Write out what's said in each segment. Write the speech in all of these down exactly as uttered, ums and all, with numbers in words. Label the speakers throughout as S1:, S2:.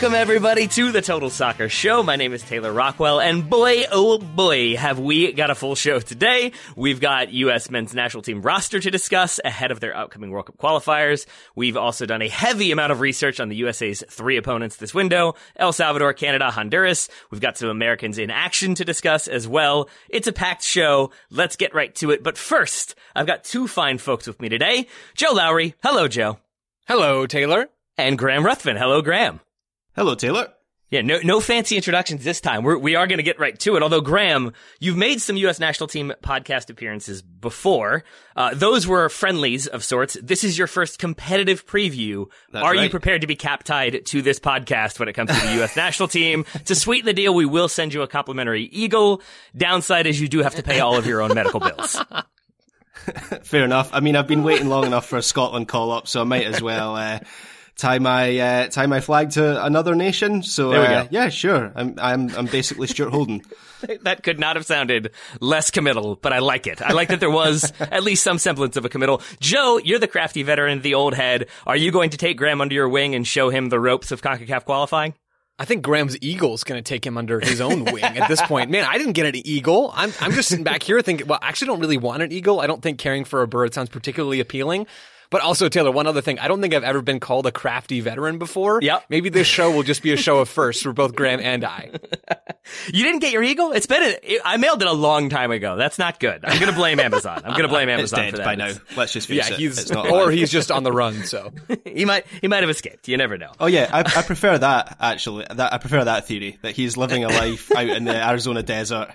S1: Welcome, everybody, to the Total Soccer Show. My name is Taylor Rockwell, and boy, oh boy, have we got a full show today. We've got U S men's national team roster to discuss ahead of their upcoming World Cup qualifiers. We've also done a heavy amount of research on the U S A's three opponents this window: El Salvador, Canada, Honduras. We've got some Americans in action to discuss as well. It's a packed show. Let's get right to it. But first, I've got two fine folks with me today. Joe Lowry. Hello, Joe.
S2: Hello, Taylor.
S1: And Graham Ruthven. Hello, Graham.
S3: Hello, Taylor.
S1: Yeah, no no fancy introductions this time. We're, we are going to get right to it. Although, Graham, you've made some U S national team podcast appearances before. Uh, those were friendlies of sorts. This is your first competitive preview.
S3: That's
S1: are
S3: right.
S1: you prepared to be cap-tied to this podcast when it comes to the U S national team? To sweeten the deal, we will send you a complimentary eagle. Downside is you do have to pay all of your own medical bills.
S3: Fair enough. I mean, I've been waiting long enough for a Scotland call-up, so I might as well uh, tie my uh, tie my flag to another nation. So
S1: There we
S3: uh,
S1: go.
S3: yeah, sure. I'm I'm I'm basically Stuart Holden.
S1: That could not have sounded less committal, but I like it. I like that there was at least some semblance of a committal. Joe, you're the crafty veteran, the old head. Are you going to take Graham under your wing and show him the ropes of CONCACAF qualifying?
S2: I think Graham's eagle's going to take him under his own wing at this point. Man, I didn't get an eagle. I'm I'm just sitting back here thinking, well, I actually don't really want an eagle. I don't think caring for a bird sounds particularly appealing. But also, Taylor, one other thing. I don't think I've ever been called a crafty veteran before.
S1: Yep.
S2: Maybe this show will just be a show of firsts for both Graham and I.
S1: You didn't get your eagle? It's been a, I mailed it a long time ago. That's not good. I'm going to blame Amazon. I'm going to blame
S3: It's
S1: Amazon
S3: dead
S1: for that.
S3: by now.
S1: It's-
S3: Let's just face
S2: Yeah,
S3: it.
S2: he's
S3: It's not
S2: or
S3: alive.
S2: he's just on the run. So
S1: he might he might have escaped. You never know.
S3: Oh yeah, I, I prefer that actually. That I prefer that theory that he's living a life out in the Arizona desert.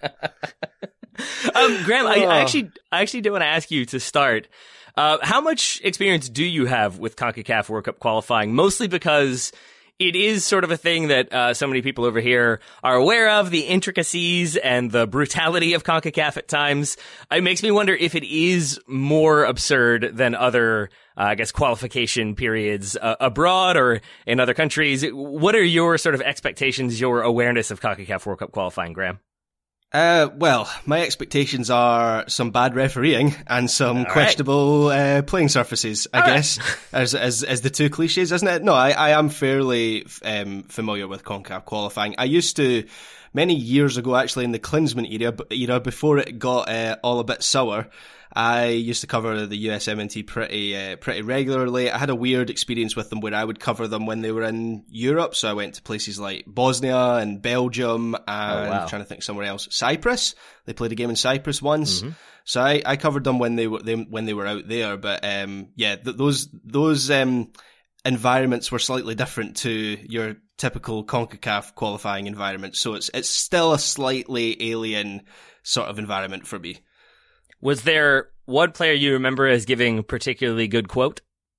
S1: Um, Graham, I, I
S2: Oh.
S1: actually I actually do want to ask you to start. Uh, how much experience do you have with CONCACAF World Cup qualifying? Mostly because it is sort of a thing that uh, so many people over here are aware of, the intricacies and the brutality of CONCACAF at times. It makes me wonder if it is more absurd than other, uh, I guess, qualification periods uh, abroad or in other countries. What are your sort of expectations, your awareness of CONCACAF World Cup qualifying, Graham?
S3: Uh, well, my expectations are some bad refereeing and some
S1: All right.
S3: questionable uh, playing surfaces, I
S1: All right.
S3: guess, as, as as the two cliches, isn't it? No, I, I am fairly um, familiar with CONCACAF qualifying. I used to, many years ago, actually, in the Klinsmann era, era before it got uh, all a bit sour, I used to cover the U S M N T pretty uh, pretty regularly. I had a weird experience with them where I would cover them when they were in Europe. So I went to places like Bosnia and Belgium and
S1: Oh, wow.
S3: I'm trying to think somewhere else. Cyprus. They played a game in Cyprus once.
S1: Mm-hmm.
S3: So I, I covered them when they were they, when they were out there. But um, yeah, th- those those um, environments were slightly different to your typical CONCACAF qualifying environment. So it's it's still a slightly alien sort of environment for me.
S1: Was there one player you remember as giving a particularly good quote?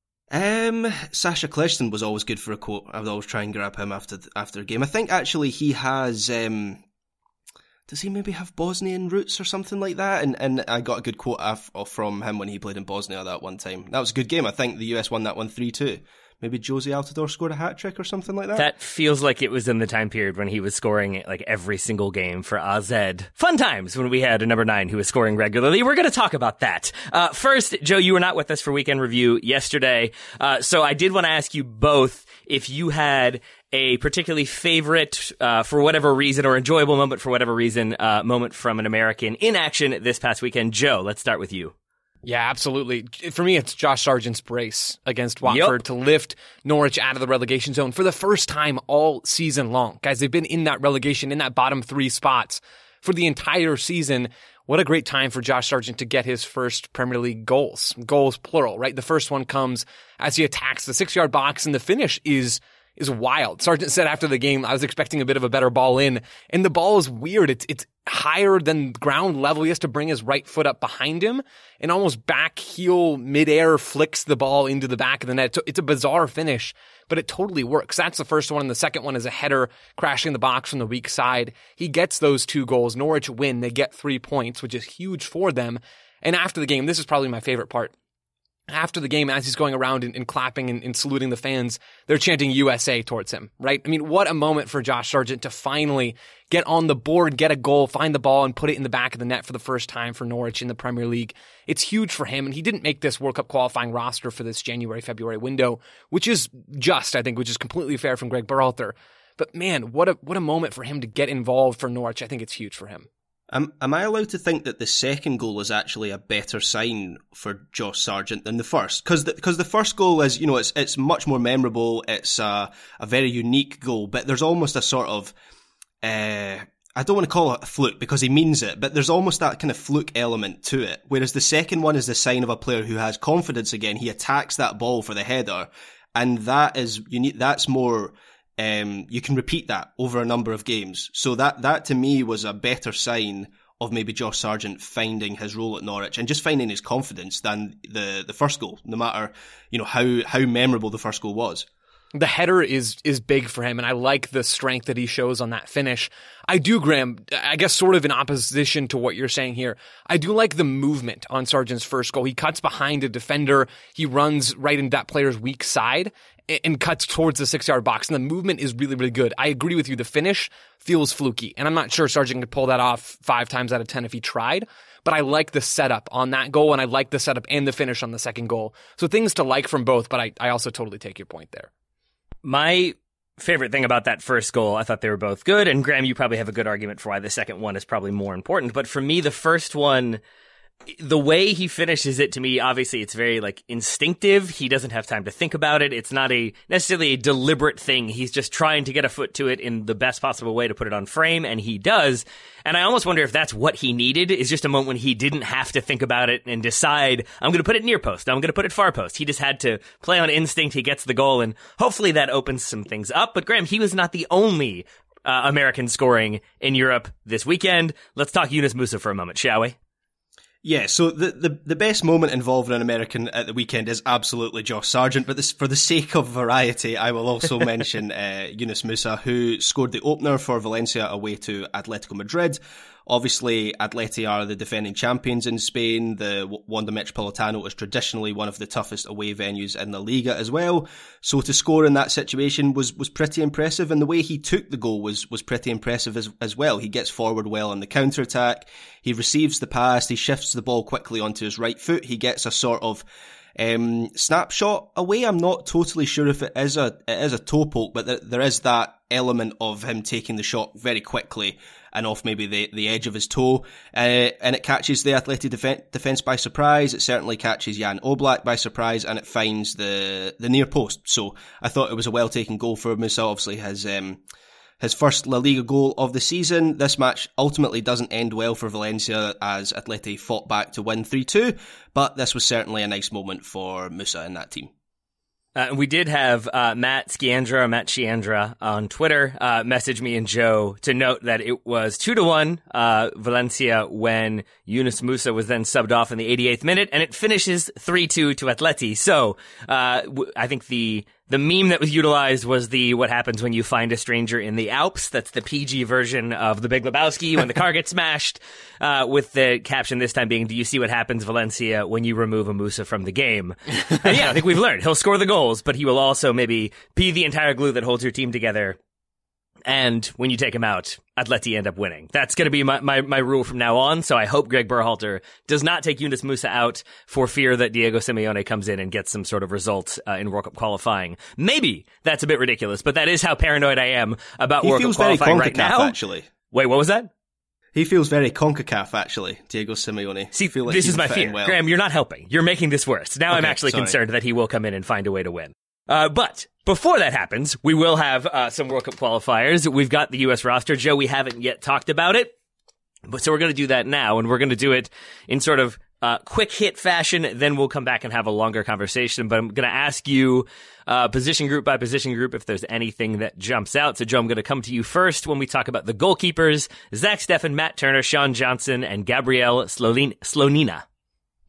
S3: Um, Sasha Kljestan was always good for a quote. I would always try and grab him after after a game. I think actually he has. Um, does he maybe have Bosnian roots or something like that? And and I got a good quote off, off from him when he played in Bosnia that one time. That was a good game. I think the U S won that one three two. Maybe Josie Altidore scored a hat trick or something like that.
S1: That feels like it was in the time period when he was scoring like every single game for A Z. Fun times when we had a number nine who was scoring regularly. We're going to talk about that. Uh, first, Joe, you were not with us for Weekend Review yesterday. Uh, so I did want to ask you both if you had a particularly favorite, uh, for whatever reason, or enjoyable moment for whatever reason, uh, moment from an American in action this past weekend. Joe, let's start with you.
S2: yeah, absolutely. For me, it's Josh Sargent's brace against Watford
S1: Yep.
S2: to lift Norwich out of the relegation zone for the first time all season long. Guys, they've been in that relegation, in that bottom three spots for the entire season. What a great time for Josh Sargent to get his first Premier League goals. Goals, plural, right? The first one comes as he attacks the six-yard box, and the finish is is wild. Sargent said after the game, I was expecting a bit of a better ball in, and the ball is weird. It's it's higher than ground level. He has to bring his right foot up behind him and almost back heel midair flicks the ball into the back of the net. So it's a bizarre finish, but it totally works. That's the first one, and the second one is a header crashing the box from the weak side. He gets those two goals. Norwich win. They get three points, which is huge for them. And after the game, this is probably my favorite part. after the game, as he's going around and, and clapping and, and saluting the fans, they're chanting U S A towards him, right? I mean, what a moment for Josh Sargent to finally get on the board, get a goal, find the ball, and put it in the back of the net for the first time for Norwich in the Premier League. It's huge for him, and he didn't make this World Cup qualifying roster for this January, February window, which is just, I think, which is completely fair from Greg Berhalter. But man, what a what a moment for him to get involved for Norwich. I think it's huge for him.
S3: Am, am I allowed to think that the second goal is actually a better sign for Josh Sargent than the first? Because the, cause the first goal is, you know, it's it's much more memorable. It's a, a very unique goal, but there's almost a sort of, uh, I don't want to call it a fluke because he means it, but there's almost that kind of fluke element to it. Whereas the second one is the sign of a player who has confidence again. He attacks that ball for the header, and that is unique. That's more... Um, you can repeat that over a number of games. So that, that to me was a better sign of maybe Josh Sargent finding his role at Norwich and just finding his confidence than the, the first goal, no matter, you know, how, how memorable the first goal was.
S2: The header is is big for him, and I like the strength that he shows on that finish. I do, Graham, I guess sort of in opposition to what you're saying here, I do like the movement on Sargent's first goal. He cuts behind a defender, he runs right into that player's weak side, and cuts towards the six-yard box, and the movement is really, really good. I agree with you, the finish feels fluky, and I'm not sure Sargent could pull that off five times out of ten if he tried, but I like the setup on that goal, and I like the setup and the finish on the second goal. So things to like from both, but I, I also totally take your point there.
S1: My favorite thing about that first goal, I thought they were both good, and Graham, you probably have a good argument for why the second one is probably more important, but for me, the first one, the way he finishes it, to me, obviously it's very like instinctive. He doesn't have time to think about it. It's not a necessarily a deliberate thing. He's just trying to get a foot to it in the best possible way to put it on frame, and he does. And I almost wonder if that's what he needed, is just a moment when he didn't have to think about it and decide, I'm going to put it near post, I'm going to put it far post. He just had to play on instinct. He gets the goal, and hopefully that opens some things up. But Graham, he was not the only uh, American scoring in Europe this weekend. Let's talk Yunus Musah for a moment, shall we?
S3: Yeah, so the, the, the best moment involving an American at the weekend is absolutely Josh Sargent, but this, for the sake of variety, I will also mention uh, Yunus Musah, who scored the opener for Valencia away to Atletico Madrid. Obviously, Atleti are the defending champions in Spain. The Wanda Metropolitano is traditionally one of the toughest away venues in the Liga as well. So to score in that situation was, was pretty impressive, and the way he took the goal was, was pretty impressive as, as well. He gets forward well on the counter-attack. He receives the pass. He shifts the ball quickly onto his right foot. He gets a sort of um, snapshot away. I'm not totally sure if it is a, it is a toe poke, but there, there is that element of him taking the shot very quickly and off maybe the, the edge of his toe, uh, and it catches the Atleti def- defence by surprise. It certainly catches Jan Oblak by surprise, and it finds the the near post. So I thought it was a well taken goal for Musah. Obviously his um, his first La Liga goal of the season. This match ultimately doesn't end well for Valencia as Atleti fought back to win three two, but this was certainly a nice moment for Musah and that team.
S1: Uh, we did have uh, Matt Sciandra, Matt Sciandra on Twitter uh, message me and Joe to note that it was two to one uh, Valencia when Yunus Musah was then subbed off in the eighty-eighth minute, and it finishes three two to Atleti. So uh, w- I think the the meme that was utilized was the what happens when you find a stranger in the Alps. That's the P G version of The Big Lebowski when the car gets smashed, uh, with the caption this time being, do you see what happens, Valencia, when you remove a Musah from the game? And yeah, I think we've learned. He'll score the goals, but he will also maybe be the entire glue that holds your team together. And when you take him out, Atleti end up winning. That's going to be my, my, my rule from now on. So I hope Greg Berhalter does not take Yunus Musah out for fear that Diego Simeone comes in and gets some sort of result uh, in World Cup qualifying. Maybe that's a bit ridiculous, but that is how paranoid I am about
S3: he
S1: World Cup qualifying right now.
S3: Actually.
S1: Wait, what was that?
S3: He feels very CONCACAF, actually, Diego Simeone.
S1: See,
S3: feel like
S1: this is my fear. Well. Graham, you're not helping. You're making this worse. Now okay, I'm actually sorry. concerned that he will come in and find a way to win. Uh, but before that happens, we will have uh, some World Cup qualifiers. We've got the U S roster. Joe, we haven't yet talked about it, but so we're going to do that now, and we're going to do it in sort of uh, quick hit fashion. Then we'll come back and have a longer conversation. But I'm going to ask you uh, position group by position group if there's anything that jumps out. So, Joe, I'm going to come to you first when we talk about the goalkeepers: Zach Steffen, Matt Turner, Sean Johnson, and Gabriel Slonina.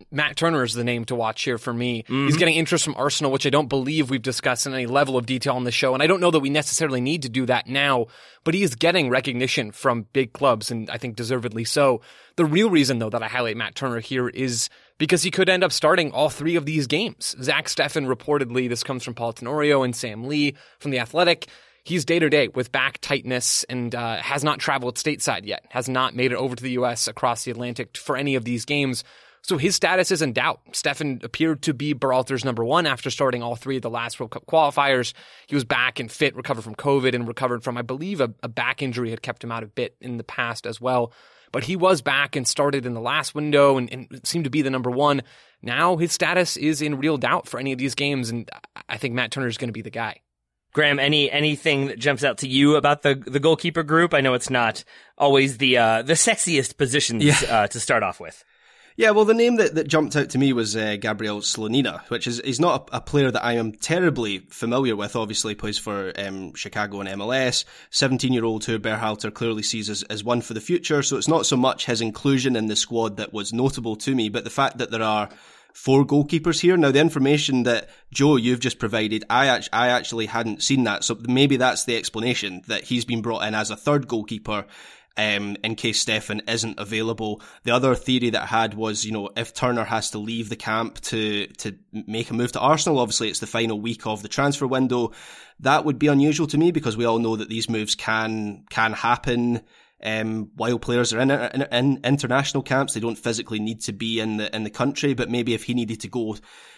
S2: Matt Turner is the name to watch here for me.
S1: Mm-hmm.
S2: He's getting interest from Arsenal, which I don't believe we've discussed in any level of detail on the show, and I don't know that we necessarily need to do that now, but he is getting recognition from big clubs, and I think deservedly so. The real reason, though, that I highlight Matt Turner here is because he could end up starting all three of these games. Zach Steffen reportedly, this comes from Paul Tenorio and Sam Lee from The Athletic, he's day-to-day with back tightness and uh, has not traveled stateside yet, has not made it over to the U S across the Atlantic for any of these games. So his status is in doubt. Steffen appeared to be Berhalter's number one after starting all three of the last World Cup qualifiers. He was back and fit, recovered from COVID, and recovered from, I believe, a, a back injury had kept him out a bit in the past as well. But he was back and started in the last window and, and seemed to be the number one. Now his status is in real doubt for any of these games, and I think Matt Turner is going to be the guy.
S1: Graham, any anything that jumps out to you about the the goalkeeper group? I know it's not always the uh, the sexiest positions
S3: yeah.
S1: uh, to start off with.
S3: Yeah, well, the name that, that jumped out to me was uh, Gabriel Slonina, which is he's not a, a player that I am terribly familiar with. Obviously, plays for um, Chicago and M L S. seventeen-year-old who Berhalter clearly sees as, as one for the future. So it's not so much his inclusion in the squad that was notable to me, but the fact that there are four goalkeepers here. Now, the information that, Joe, you've just provided, I, act- I actually hadn't seen that. So maybe that's the explanation, that he's been brought in as a third goalkeeper um, in case Steffen isn't available. The other theory that I had was, you know, if Turner has to leave the camp to, to make a move to Arsenal, obviously it's the final week of the transfer window. That would be unusual to me because we all know that these moves can, can happen Um, while players are in, in, in international camps. They don't physically need to be in the in the country, but maybe if he needed to go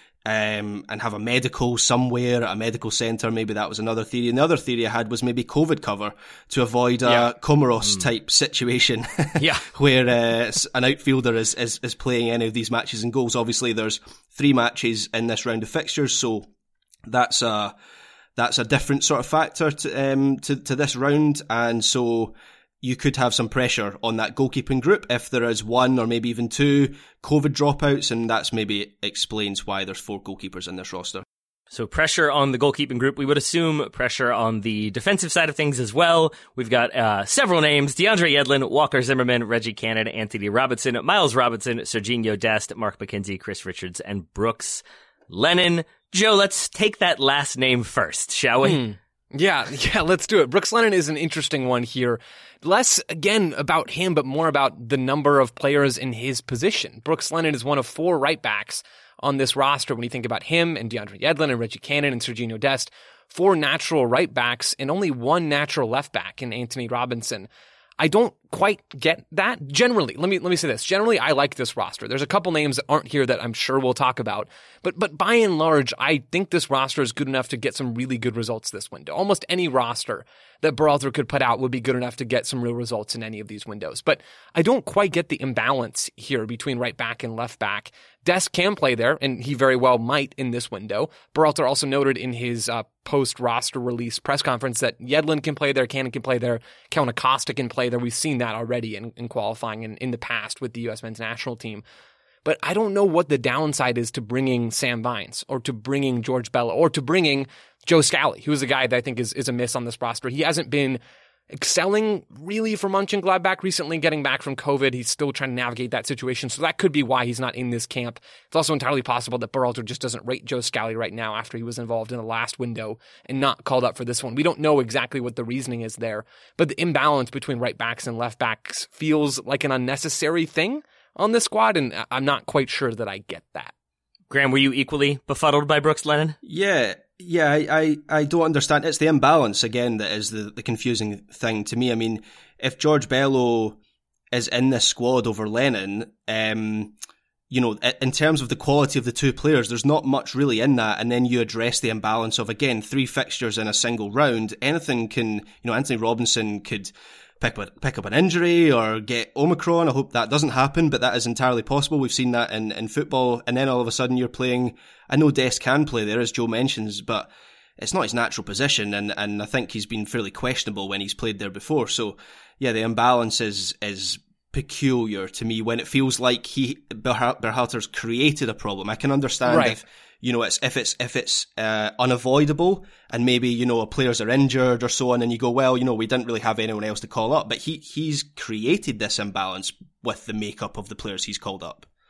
S3: um, and have a medical somewhere at a medical centre, maybe that was another theory. And the other theory I had was maybe COVID cover to avoid a
S1: yeah.
S3: Comoros
S1: mm.
S3: type situation
S1: yeah.
S3: where uh, an outfielder is, is, is playing any of these matches and goals. Obviously, there's three matches in this round of fixtures, so that's a, that's a different sort of factor to, um, to, to this round. And so you could have some pressure on that goalkeeping group if there is one or maybe even two COVID dropouts, and that's maybe explains why there's four goalkeepers in this roster.
S1: So pressure on the goalkeeping group. We would assume pressure on the defensive side of things as well. We've got uh, several names: DeAndre Yedlin, Walker Zimmerman, Reggie Cannon, Anthony Robinson, Miles Robinson, Serginho Dest, Mark McKenzie, Chris Richards, and Brooks Lennon. Joe, let's take that last name first, shall we?
S2: Hmm. Yeah, yeah, let's do it. Brooks Lennon is an interesting one here. Less, again, about him, but more about the number of players in his position. Brooks Lennon is one of four right backs on this roster when you think about him and DeAndre Yedlin and Reggie Cannon and Serginho Dest. Four natural right backs and only one natural left back in Anthony Robinson. I don't quite get that. Generally, let me let me say this. Generally, I like this roster. There's a couple names that aren't here that I'm sure we'll talk about. But but by and large, I think this roster is good enough to get some really good results this window. Almost any roster that Berhalter could put out would be good enough to get some real results in any of these windows. But I don't quite get the imbalance here between right back and left back. Dest can play there, and he very well might in this window. Berhalter also noted in his uh, post-roster release press conference that Yedlin can play there, Cannon can play there, Count Acosta can play there. We've seen that already in, in qualifying and in the past with the U S men's national team. But I don't know what the downside is to bringing Sam Vines or to bringing George Bello or to bringing Joe Scally, who is a guy that I think is, is a miss on this roster. He hasn't been excelling really for Mönchengladbach recently, getting back from COVID. He's still trying to navigate that situation. So that could be why he's not in this camp. It's also entirely possible that Berhalter just doesn't rate Joe Scally right now after he was involved in the last window and not called up for this one. We don't know exactly what the reasoning is there, but the imbalance between right backs and left backs feels like an unnecessary thing on this squad, and I'm not quite sure that I get that.
S1: Graham, were you equally befuddled by Brooks Lennon?
S3: Yeah, yeah, I, I, I don't understand. It's the imbalance, again, that is the, the confusing thing to me. I mean, if George Bello is in this squad over Lennon, um, you know, in terms of the quality of the two players, there's not much really in that. And then you address the imbalance of, again, three fixtures in a single round. Anything can, you know, Anthony Robinson could pick up, pick up an injury or get Omicron. I hope that doesn't happen, but that is entirely possible. We've seen that in, in football. And then all of a sudden you're playing, I know Dest can play there, as Joe mentions, but it's not his natural position. And, and I think he's been fairly questionable when he's played there before. So yeah, the imbalance is, is peculiar to me when it feels like he, Berhalter's created a problem. I can understand
S2: right.
S3: if, you know, it's, if it's, if it's, uh, unavoidable and maybe, you know, players are injured or so on and you go, well, you know, we didn't really have anyone else to call up, but he, he's created this imbalance with the makeup of the players he's called up.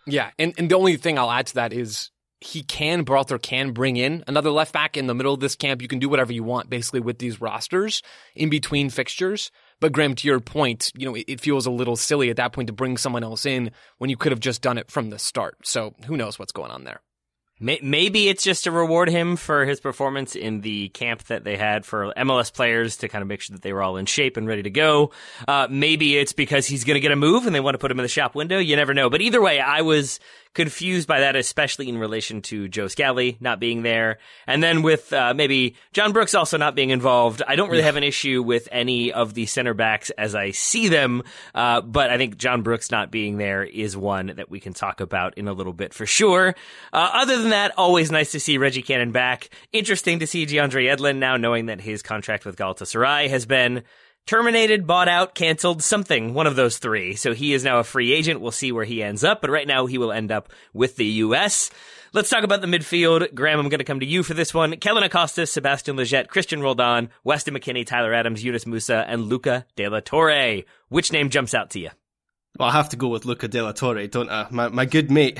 S2: Yeah, and, and the only thing I'll add to that is he can, Berhalter can bring in another left back in the middle of this camp. You can do whatever you want, basically, with these rosters in between fixtures. But Graham, to your point, you know, it, it feels a little silly at that point to bring someone else in when you could have just done it from the start. So who knows what's going on there.
S1: Maybe it's just to reward him for his performance in the camp that they had for M L S players to kind of make sure that they were all in shape and ready to go. Uh, maybe it's because he's going to get a move and they want to put him in the shop window. You never know. But either way, I was confused by that, especially in relation to Joe Scally not being there. And then with uh, maybe John Brooks also not being involved, I don't really yeah. have an issue with any of the center backs as I see them. Uh, but I think John Brooks not being there is one that we can talk about in a little bit for sure. Uh, other than that, always nice to see Reggie Cannon back. Interesting to see DeAndre Edlin now knowing that his contract with Galatasaray has been terminated, bought out, canceled, something, one of those three. So he is now a free agent. We'll see where he ends up, but right now he will end up with the U S. Let's talk about the midfield. Graham, I'm going to come to you for this one. Kellen Acosta, Sebastian Lletget, Christian Roldan, Weston McKennie, Tyler Adams, Yunus Musa, and Luca De La Torre. Which name jumps out to you?
S3: Well, I have to go with Luca De La Torre, don't I? My, my good mate.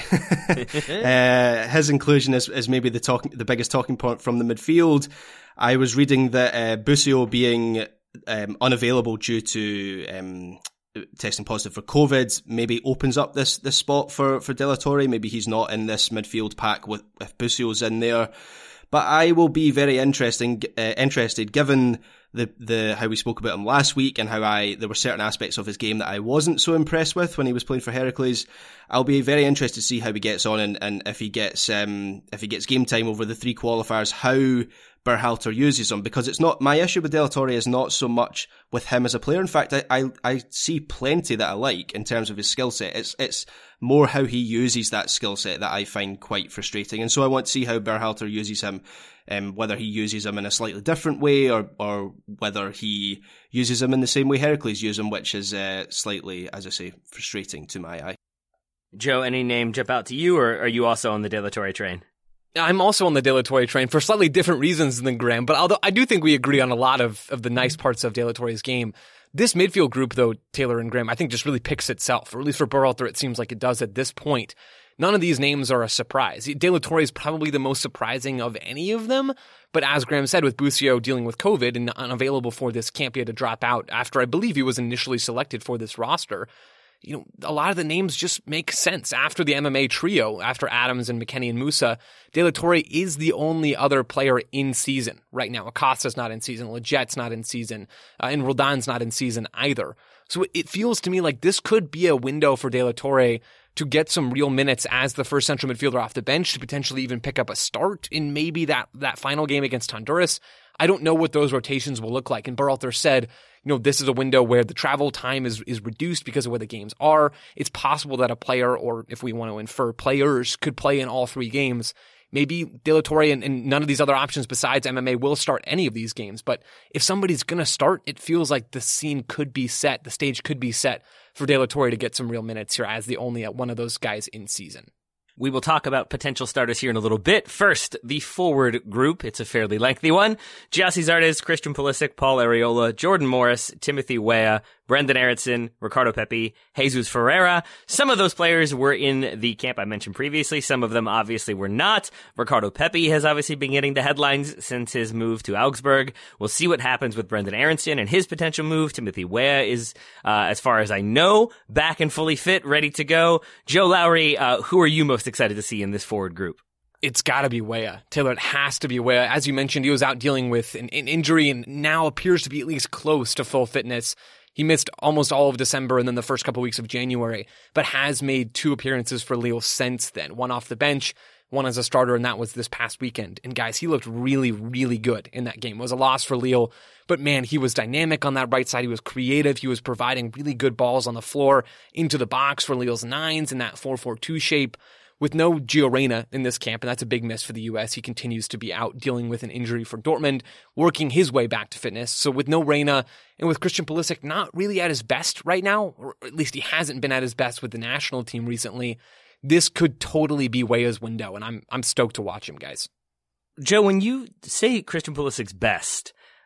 S3: uh, his inclusion is, is maybe the talk, the biggest talking point from the midfield. I was reading that uh, Busio being um, unavailable due to um, testing positive for COVID maybe opens up this this spot for, for De La Torre. Maybe he's not in this midfield pack with if Busio's in there. But I will be very interesting, uh, interested, given the the how we spoke about him last week and how I there were certain aspects of his game that I wasn't so impressed with when he was playing for Heracles. I'll be very interested to see how he gets on and, and if he gets um if he gets game time over the three qualifiers, how Berhalter uses him, because it's not my issue with De La Torre is not so much with him as a player. In fact, I, I, I see plenty that I like in terms of his skill set. It's it's more how he uses that skill set that I find quite frustrating. And so I want to see how Berhalter uses him, um, whether he uses him in a slightly different way or or whether he uses him in the same way Heracles use him, which is uh, slightly, as I say, frustrating to my eye.
S1: Joe, any name jump out to you, or are you also on the De La Torre train?
S2: I'm also on the De La Torre train for slightly different reasons than Graham, but although I do think we agree on a lot of, of the nice parts of De La Torre's game, this midfield group, though, Taylor and Graham, I think just really picks itself, or at least for Berhalter, it seems like it does at this point. None of these names are a surprise. De La Torre is probably the most surprising of any of them, but as Graham said, with Busio dealing with COVID and unavailable for this camp, he had to drop out after I believe he was initially selected for this roster. You know, a lot of the names just make sense. After the M M A trio, after Adams and McKennie and Musa, De La Torre is the only other player in season right now. Acosta's not in season, Lletget's not in season, uh, and Roldan's not in season either. So it feels to me like this could be a window for De La Torre to get some real minutes as the first central midfielder off the bench, to potentially even pick up a start in maybe that, that final game against Honduras. I don't know what those rotations will look like. And Berhalter said, you know, this is a window where the travel time is, is reduced because of where the games are. It's possible that a player, or if we want to infer players, could play in all three games. Maybe De La Torre and, and none of these other options besides M M A will start any of these games. But if somebody's going to start, it feels like the scene could be set, the stage could be set for De La Torre to get some real minutes here as the only one of those guys in season.
S1: We will talk about potential starters here in a little bit. First, the forward group. It's a fairly lengthy one. Gyasi Zardes, Christian Pulisic, Paul Arriola, Jordan Morris, Timothy Weah, Brendan Aronson, Ricardo Pepi, Jesus Ferreira. Some of those players were in the camp I mentioned previously. Some of them obviously were not. Ricardo Pepi has obviously been getting the headlines since his move to Augsburg. We'll see what happens with Brendan Aronson and his potential move. Timothy Weah is, uh, as far as I know, back and fully fit, ready to go. Joe Lowry, uh, who are you most excited to see in this forward group?
S2: It's got to be Weah. Taylor, it has to be Weah. As you mentioned, he was out dealing with an, an injury and now appears to be at least close to full fitness. He missed almost all of December and then the first couple weeks of January, but has made two appearances for Lille since then. One off the bench, one as a starter, and that was this past weekend. And guys, he looked really, really good in that game. It was a loss for Lille, but man, he was dynamic on that right side. He was creative. He was providing really good balls on the floor into the box for Lille's nines in that four four two shape. With no Gio Reyna in this camp, and that's a big miss for the U S. He continues to be out dealing with an injury for Dortmund, working his way back to fitness. So with no Reyna, and with Christian Pulisic not really at his best right now, or at least he hasn't been at his best with the national team recently, this could totally be Weah's window, and I'm I'm stoked to watch him, guys.
S1: Joe, when you say Christian Pulisic's best,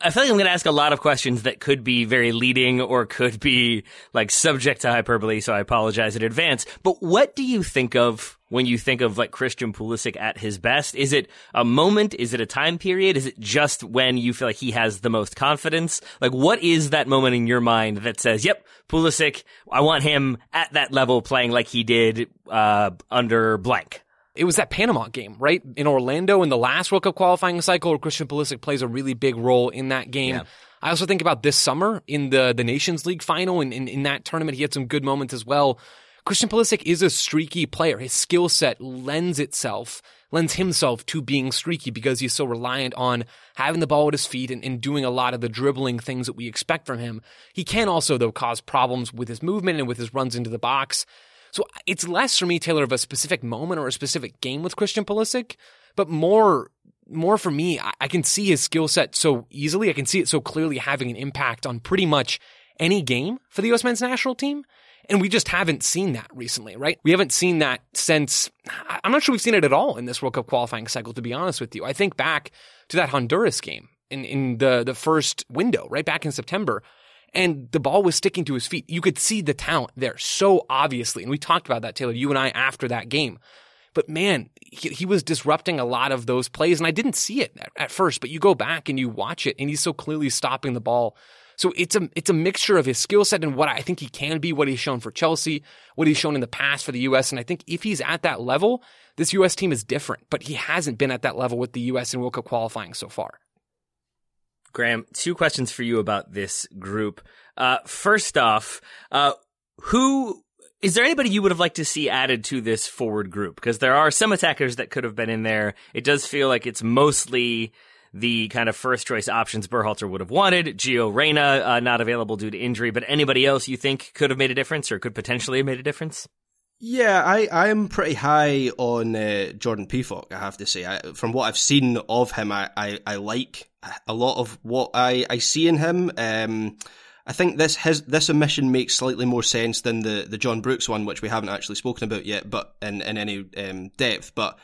S1: I feel like I'm going to ask a lot of questions that could be very leading or could be like subject to hyperbole, so I apologize in advance. But what do you think of when you think of like Christian Pulisic at his best? Is it a moment? Is it a time period? Is it just when you feel like he has the most confidence? Like, what is that moment in your mind that says, yep, Pulisic, I want him at that level playing like he did uh under blank?
S2: It was that Panama game, right? In Orlando in the last World Cup qualifying cycle, where Christian Pulisic plays a really big role in that game. Yeah. I also think about this summer in the, the Nations League final, and in, in that tournament, he had some good moments as well. Christian Pulisic is a streaky player. His skill set lends itself, lends himself to being streaky because he's so reliant on having the ball at his feet and, and doing a lot of the dribbling things that we expect from him. He can also, though, cause problems with his movement and with his runs into the box. So it's less for me, Taylor, of a specific moment or a specific game with Christian Pulisic, but more, more for me, I, I can see his skill set so easily. I can see it so clearly having an impact on pretty much any game for the U S men's national team. And we just haven't seen that recently, right? We haven't seen that since, I'm not sure we've seen it at all in this World Cup qualifying cycle, to be honest with you. I think back to that Honduras game in, in the, the first window, right back in September. And the ball was sticking to his feet. You could see the talent there so obviously. And we talked about that, Taylor, you and I, after that game. But man, he, he was disrupting a lot of those plays. And I didn't see it at, at first, but you go back and you watch it and he's so clearly stopping the ball. So it's a, it's a mixture of his skill set and what I think he can be, what he's shown for Chelsea, what he's shown in the past for the U S. And I think if he's at that level, this U S team is different, but he hasn't been at that level with the U S in World Cup qualifying so far.
S1: Graham, two questions for you about this group. Uh, first off, uh, who, is there anybody you would have liked to see added to this forward group? Because there are some attackers that could have been in there. It does feel like it's mostly the kind of first choice options Berhalter would have wanted. Gio Reyna, uh, not available due to injury, but anybody else you think could have made a difference or could potentially have made a difference?
S3: Yeah, I, I'm pretty high on uh, Jordan Pefok, I have to say. I, from what I've seen of him, I, I, I like a lot of what I, I see in him. Um, I think this his this omission makes slightly more sense than the, the John Brooks one, which we haven't actually spoken about yet, but in, in any um, depth. But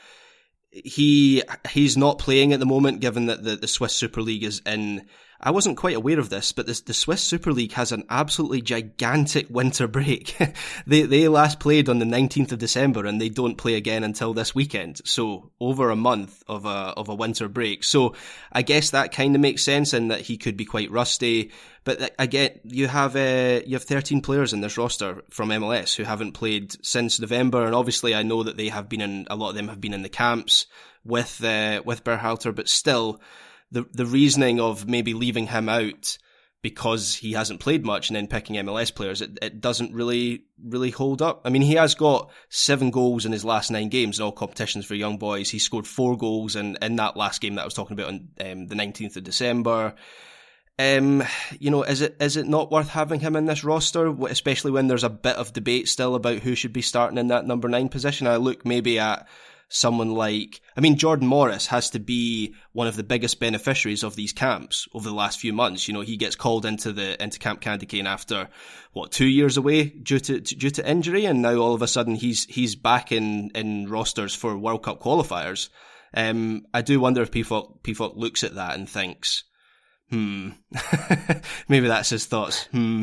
S3: he he's not playing at the moment, given that the, the Swiss Super League is in. I wasn't quite aware of this, but this, the Swiss Super League has an absolutely gigantic winter break. they they last played on the nineteenth of December, and they don't play again until this weekend. So over a month of a of a winter break. So I guess that kind of makes sense in that he could be quite rusty. But again, you have uh, you have thirteen players in this roster from M L S who haven't played since November, and obviously I know that they have been in a lot of them have been in the camps with uh, with Berhalter, but still. The the reasoning of maybe leaving him out because he hasn't played much and then picking M L S players, it, it doesn't really, really hold up. I mean, he has got seven goals in his last nine games in all competitions for young boys. He scored four goals in, in that last game that I was talking about on um, the nineteenth of December. Um, you know, is it is it not worth having him in this roster, especially when there's a bit of debate still about who should be starting in that number nine position? I look maybe at someone like, I mean, Jordan Morris has to be one of the biggest beneficiaries of these camps over the last few months. You know, he gets called into the into Camp Candy Cane after what two years away due to, to due to injury, and now all of a sudden he's he's back in, in rosters for World Cup qualifiers. Um, I do wonder if Pefok Pefok looks at that and thinks, hmm, maybe that's his thoughts. Hmm.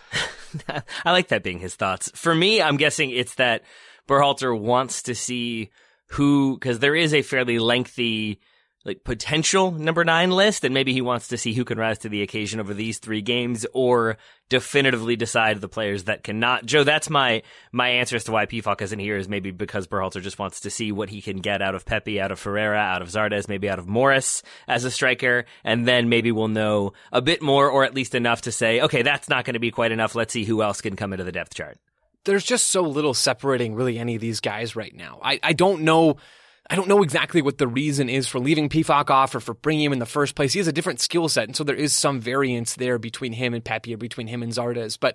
S1: I like that being his thoughts. For me, I'm guessing it's that Berhalter wants to see who, because there is a fairly lengthy, like, potential number nine list, and maybe he wants to see who can rise to the occasion over these three games, or definitively decide the players that cannot. Joe, that's my my answer as to why Pefok isn't here, is maybe because Berhalter just wants to see what he can get out of Pepe, out of Ferreira, out of Zardes, maybe out of Morris as a striker, and then maybe we'll know a bit more, or at least enough to say, okay, that's not going to be quite enough, let's see who else can come into the depth chart.
S2: There's just so little separating really any of these guys right now. I, I don't know I don't know exactly what the reason is for leaving Pefok off or for bringing him in the first place. He has a different skill set, and so there is some variance there between him and Pepe or between him and Zardes. But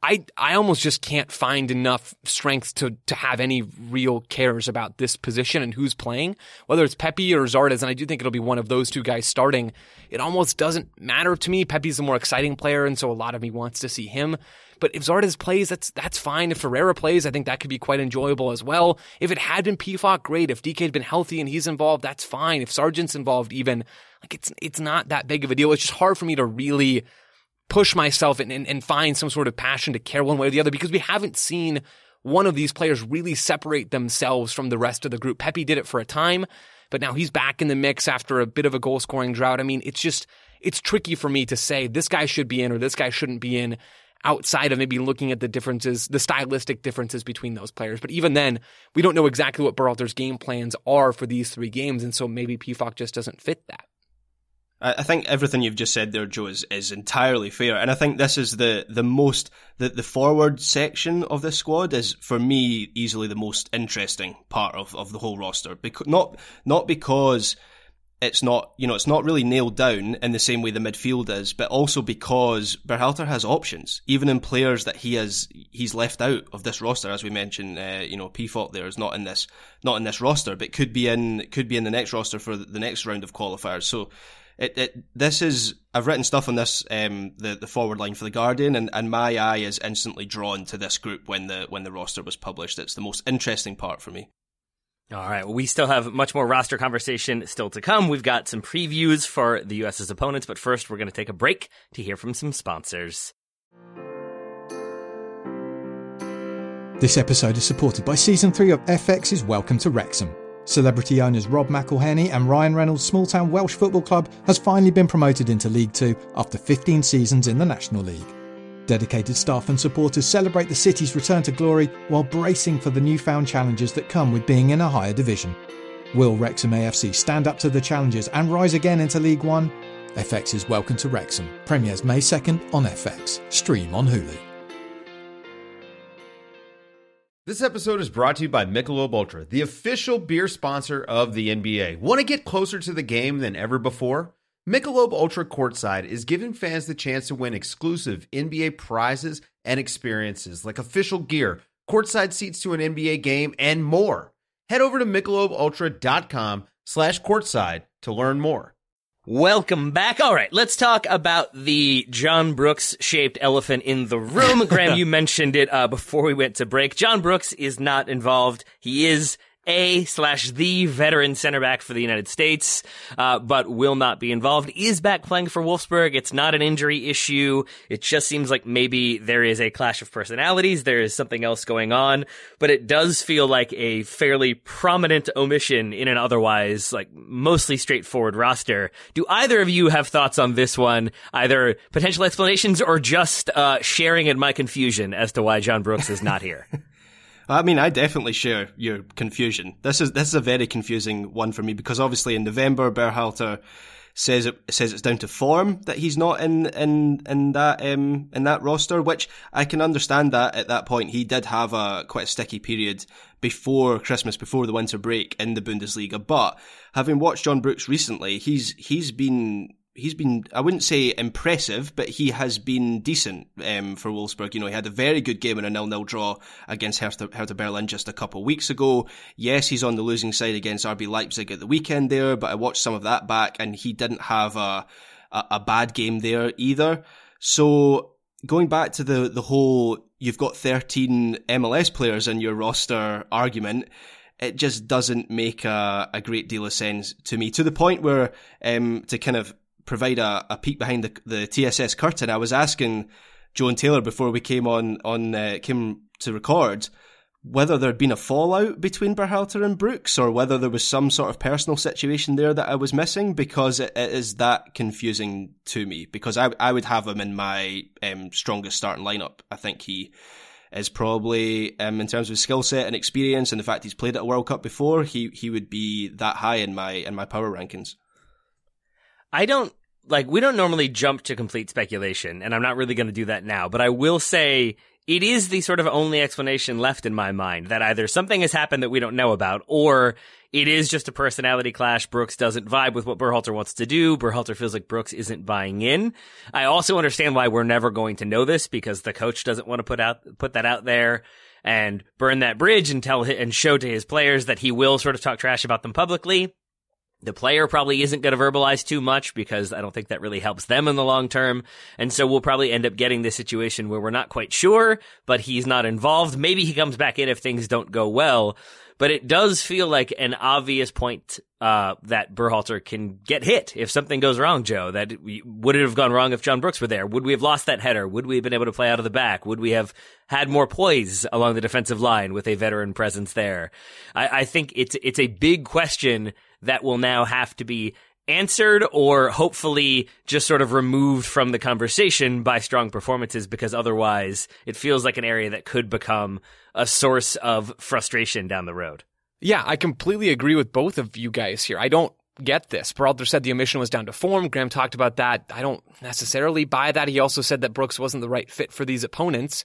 S2: I I almost just can't find enough strength to to have any real cares about this position and who's playing, whether it's Pepi or Zardes, and I do think it'll be one of those two guys starting. It almost doesn't matter to me. Pepi's the more exciting player, and so a lot of me wants to see him. But if Zardes plays, that's that's fine. If Ferreira plays, I think that could be quite enjoyable as well. If it had been Pefok, great. If D K had been healthy and he's involved, that's fine. If Sargent's involved even, like it's it's not that big of a deal. It's just hard for me to really push myself and, and, and find some sort of passion to care one way or the other, because we haven't seen one of these players really separate themselves from the rest of the group. Pepi did it for a time, but now he's back in the mix after a bit of a goal-scoring drought. I mean, it's just, it's tricky for me to say this guy should be in or this guy shouldn't be in outside of maybe looking at the differences, the stylistic differences between those players. But even then, we don't know exactly what Berhalter's game plans are for these three games, and so maybe Pefok just doesn't fit that.
S3: I think everything you've just said there, Joe, is, is entirely fair. And I think this is the, the most, the, the forward section of this squad is, for me, easily the most interesting part of, of the whole roster. Because, not, not because it's not, you know, it's not really nailed down in the same way the midfield is, but also because Berhalter has options, even in players that he has, he's left out of this roster. As we mentioned, uh, you know, Pefok there is not in this, not in this roster, but could be in, could be in the next roster for the next round of qualifiers. So, It, it, this is, I've written stuff on this, um, the, the forward line for The Guardian, and, and my eye is instantly drawn to this group when the, when the roster was published. It's the most interesting part for me.
S1: All right. Well, we still have much more roster conversation still to come. We've got some previews for the U S's opponents, but first we're going to take a break to hear from some sponsors.
S4: This episode is supported by Season three of F X's Welcome to Wrexham. Celebrity owners Rob McElhenney and Ryan Reynolds' small-town Welsh football club has finally been promoted into League Two after fifteen seasons in the National League. Dedicated staff and supporters celebrate the city's return to glory while bracing for the newfound challenges that come with being in a higher division. Will Wrexham A F C stand up to the challenges and rise again into League One? F X's Welcome to Wrexham premieres May second on F X. Stream on Hulu.
S5: This episode is brought to you by Michelob Ultra, the official beer sponsor of the N B A. Want to get closer to the game than ever before? Michelob Ultra Courtside is giving fans the chance to win exclusive N B A prizes and experiences like official gear, courtside seats to an N B A game, and more. Head over to michelobultra.com slash courtside to learn more.
S1: Welcome back. All right, let's talk about the John Brooks-shaped elephant in the room. Graham, you mentioned it uh, before we went to break. John Brooks is not involved. He is a slash the veteran center back for the United States, uh, but will not be involved. Is back playing for Wolfsburg. It's not an injury issue. It just seems like maybe there is a clash of personalities. There is something else going on, but it does feel like a fairly prominent omission in an otherwise like mostly straightforward roster. Do either of you have thoughts on this one? Either potential explanations or just uh, sharing in my confusion as to why John Brooks is not here?
S3: I mean, I definitely share your confusion. This is this is a very confusing one for me because obviously in November, Berhalter says it says it's down to form that he's not in in in that um in that roster, which I can understand that at that point he did have a quite a sticky period before Christmas, before the winter break in the Bundesliga. But having watched John Brooks recently, he's he's been. He's been, I wouldn't say impressive, but he has been decent um, for Wolfsburg. You know, he had a very good game in a nil-nil draw against Hertha, Hertha Berlin just a couple of weeks ago. Yes, he's on the losing side against R B Leipzig at the weekend there, but I watched some of that back and he didn't have a, a, a bad game there either. So going back to the, the whole, you've got thirteen M L S players in your roster argument, it just doesn't make a, a great deal of sense to me, to the point where, um, to kind of provide a, a peek behind the, the T S S curtain, I was asking Joe and Taylor before we came on, on uh, came to record, whether there'd been a fallout between Berhalter and Brooks, or whether there was some sort of personal situation there that I was missing, because it, it is that confusing to me, because I, I would have him in my um, strongest starting lineup. I think he is probably, um, in terms of skill set and experience and the fact he's played at a World Cup before, he, he would be that high in my, in my power rankings.
S1: I don't, like, we don't normally jump to complete speculation, and I'm not really going to do that now, but I will say it is the sort of only explanation left in my mind, that either something has happened that we don't know about, or it is just a personality clash. Brooks doesn't vibe with what Berhalter wants to do. Berhalter feels like Brooks isn't buying in. I also understand why we're never going to know this, because the coach doesn't want to put out put that out there and burn that bridge and tell and show to his players that he will sort of talk trash about them publicly. The player probably isn't going to verbalize too much, because I don't think that really helps them in the long term. And so we'll probably end up getting this situation where we're not quite sure, but he's not involved. Maybe he comes back in if things don't go well. But it does feel like an obvious point uh that Berhalter can get hit if something goes wrong, Joe. That we, would it have gone wrong if John Brooks were there? Would we have lost that header? Would we have been able to play out of the back? Would we have had more poise along the defensive line with a veteran presence there? I, I think it's it's a big question that will now have to be answered, or hopefully just sort of removed from the conversation by strong performances, because otherwise it feels like an area that could become a source of frustration down the road.
S2: Yeah, I completely agree with both of you guys here. I don't get this. Berhalter said the omission was down to form. Graham talked about that. I don't necessarily buy that. He also said that Brooks wasn't the right fit for these opponents.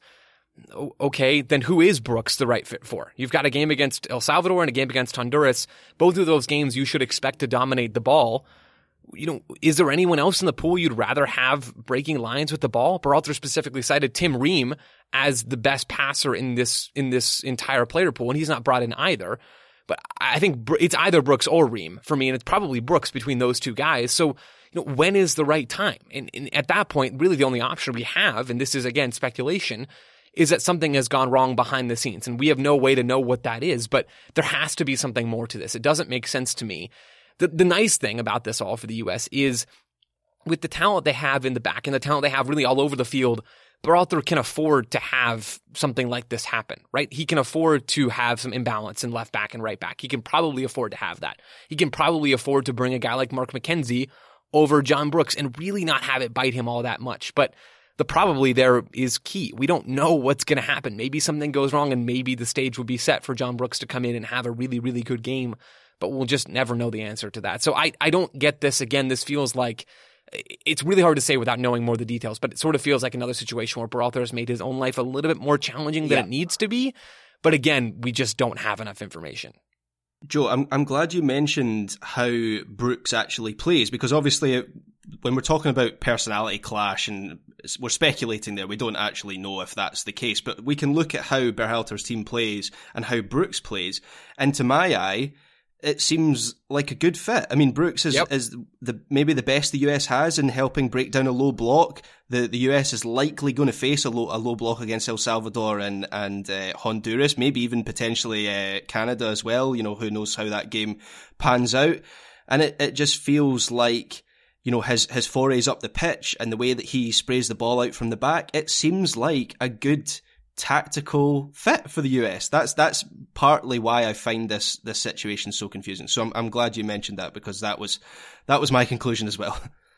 S2: Okay, then who is Brooks the right fit for? You've got a game against El Salvador and a game against Honduras. Both of those games you should expect to dominate the ball. You know, is there anyone else in the pool you'd rather have breaking lines with the ball? Berhalter specifically cited Tim Ream as the best passer in this in this entire player pool, and he's not brought in either. But I think it's either Brooks or Ream for me, and it's probably Brooks between those two guys. So, you know, when is the right time? And, and at that point, really the only option we have, and this is again speculation, is that something has gone wrong behind the scenes, and we have no way to know what that is, but there has to be something more to this. It doesn't make sense to me. The, the nice thing about this all for the U S is, with the talent they have in the back and the talent they have really all over the field, Berhalter can afford to have something like this happen, right? He can afford to have some imbalance in left back and right back. He can probably afford to have that. He can probably afford to bring a guy like Mark McKenzie over John Brooks and really not have it bite him all that much. But the probably there is key. We don't know what's going to happen. Maybe something goes wrong, and maybe the stage would be set for John Brooks to come in and have a really, really good game, but we'll just never know the answer to that. So I, I don't get this. Again, this feels like, it's really hard to say without knowing more of the details, but it sort of feels like another situation where Berhalter has made his own life a little bit more challenging than yeah. it needs to be. But again, we just don't have enough information.
S3: Joe, I'm I'm glad you mentioned how Brooks actually plays, because obviously it, when we're talking about personality clash, and we're speculating there, we don't actually know if that's the case, but we can look at how Berhalter's team plays and how Brooks plays, and to my eye, it seems like a good fit. I mean, Brooks is, yep. is the maybe the best the U S has in helping break down a low block. The the U S is likely going to face a low a low block against El Salvador and and uh, Honduras, maybe even potentially uh, Canada as well. You know, who knows how that game pans out. And it, it just feels like, you know, his his forays up the pitch and the way that he sprays the ball out from the back, it seems like a good tactical fit for the U S. That's that's partly why I find this this situation so confusing. So I'm I'm glad you mentioned that, because that was that was my conclusion as well.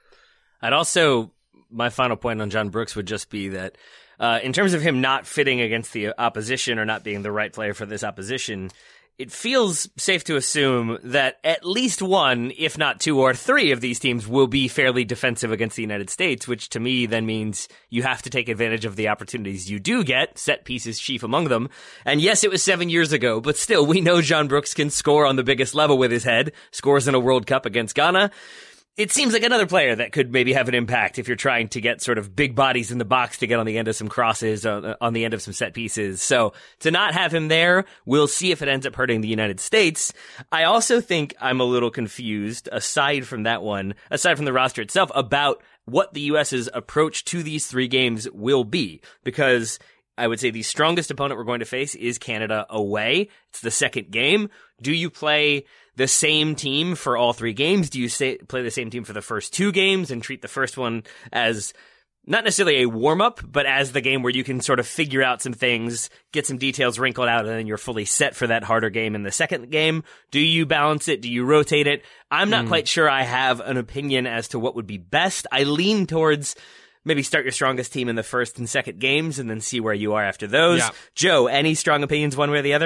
S1: I'd also, my final point on John Brooks would just be that uh, in terms of him not fitting against the opposition or not being the right player for this opposition, it feels safe to assume that at least one, if not two or three of these teams will be fairly defensive against the United States, which to me then means you have to take advantage of the opportunities you do get, set pieces chief among them. And yes, it was seven years ago, but still, we know John Brooks can score on the biggest level with his head, scores in a World Cup against Ghana. It seems like another player that could maybe have an impact if you're trying to get sort of big bodies in the box to get on the end of some crosses, uh, on the end of some set pieces. So to not have him there, we'll see if it ends up hurting the United States. I also think I'm a little confused, aside from that one, aside from the roster itself, about what the US's approach to these three games will be. Because I would say the strongest opponent we're going to face is Canada away. It's the second game. Do you play the same team for all three games? Do you say, play the same team for the first two games and treat the first one as not necessarily a warm-up, but as the game where you can sort of figure out some things, get some details wrinkled out, and then you're fully set for that harder game in the second game? Do you balance it? Do you rotate it? I'm not mm. quite sure I have an opinion as to what would be best. I lean towards maybe start your strongest team in the first and second games and then see where you are after those. Yeah. Joe, any strong opinions one way or the other?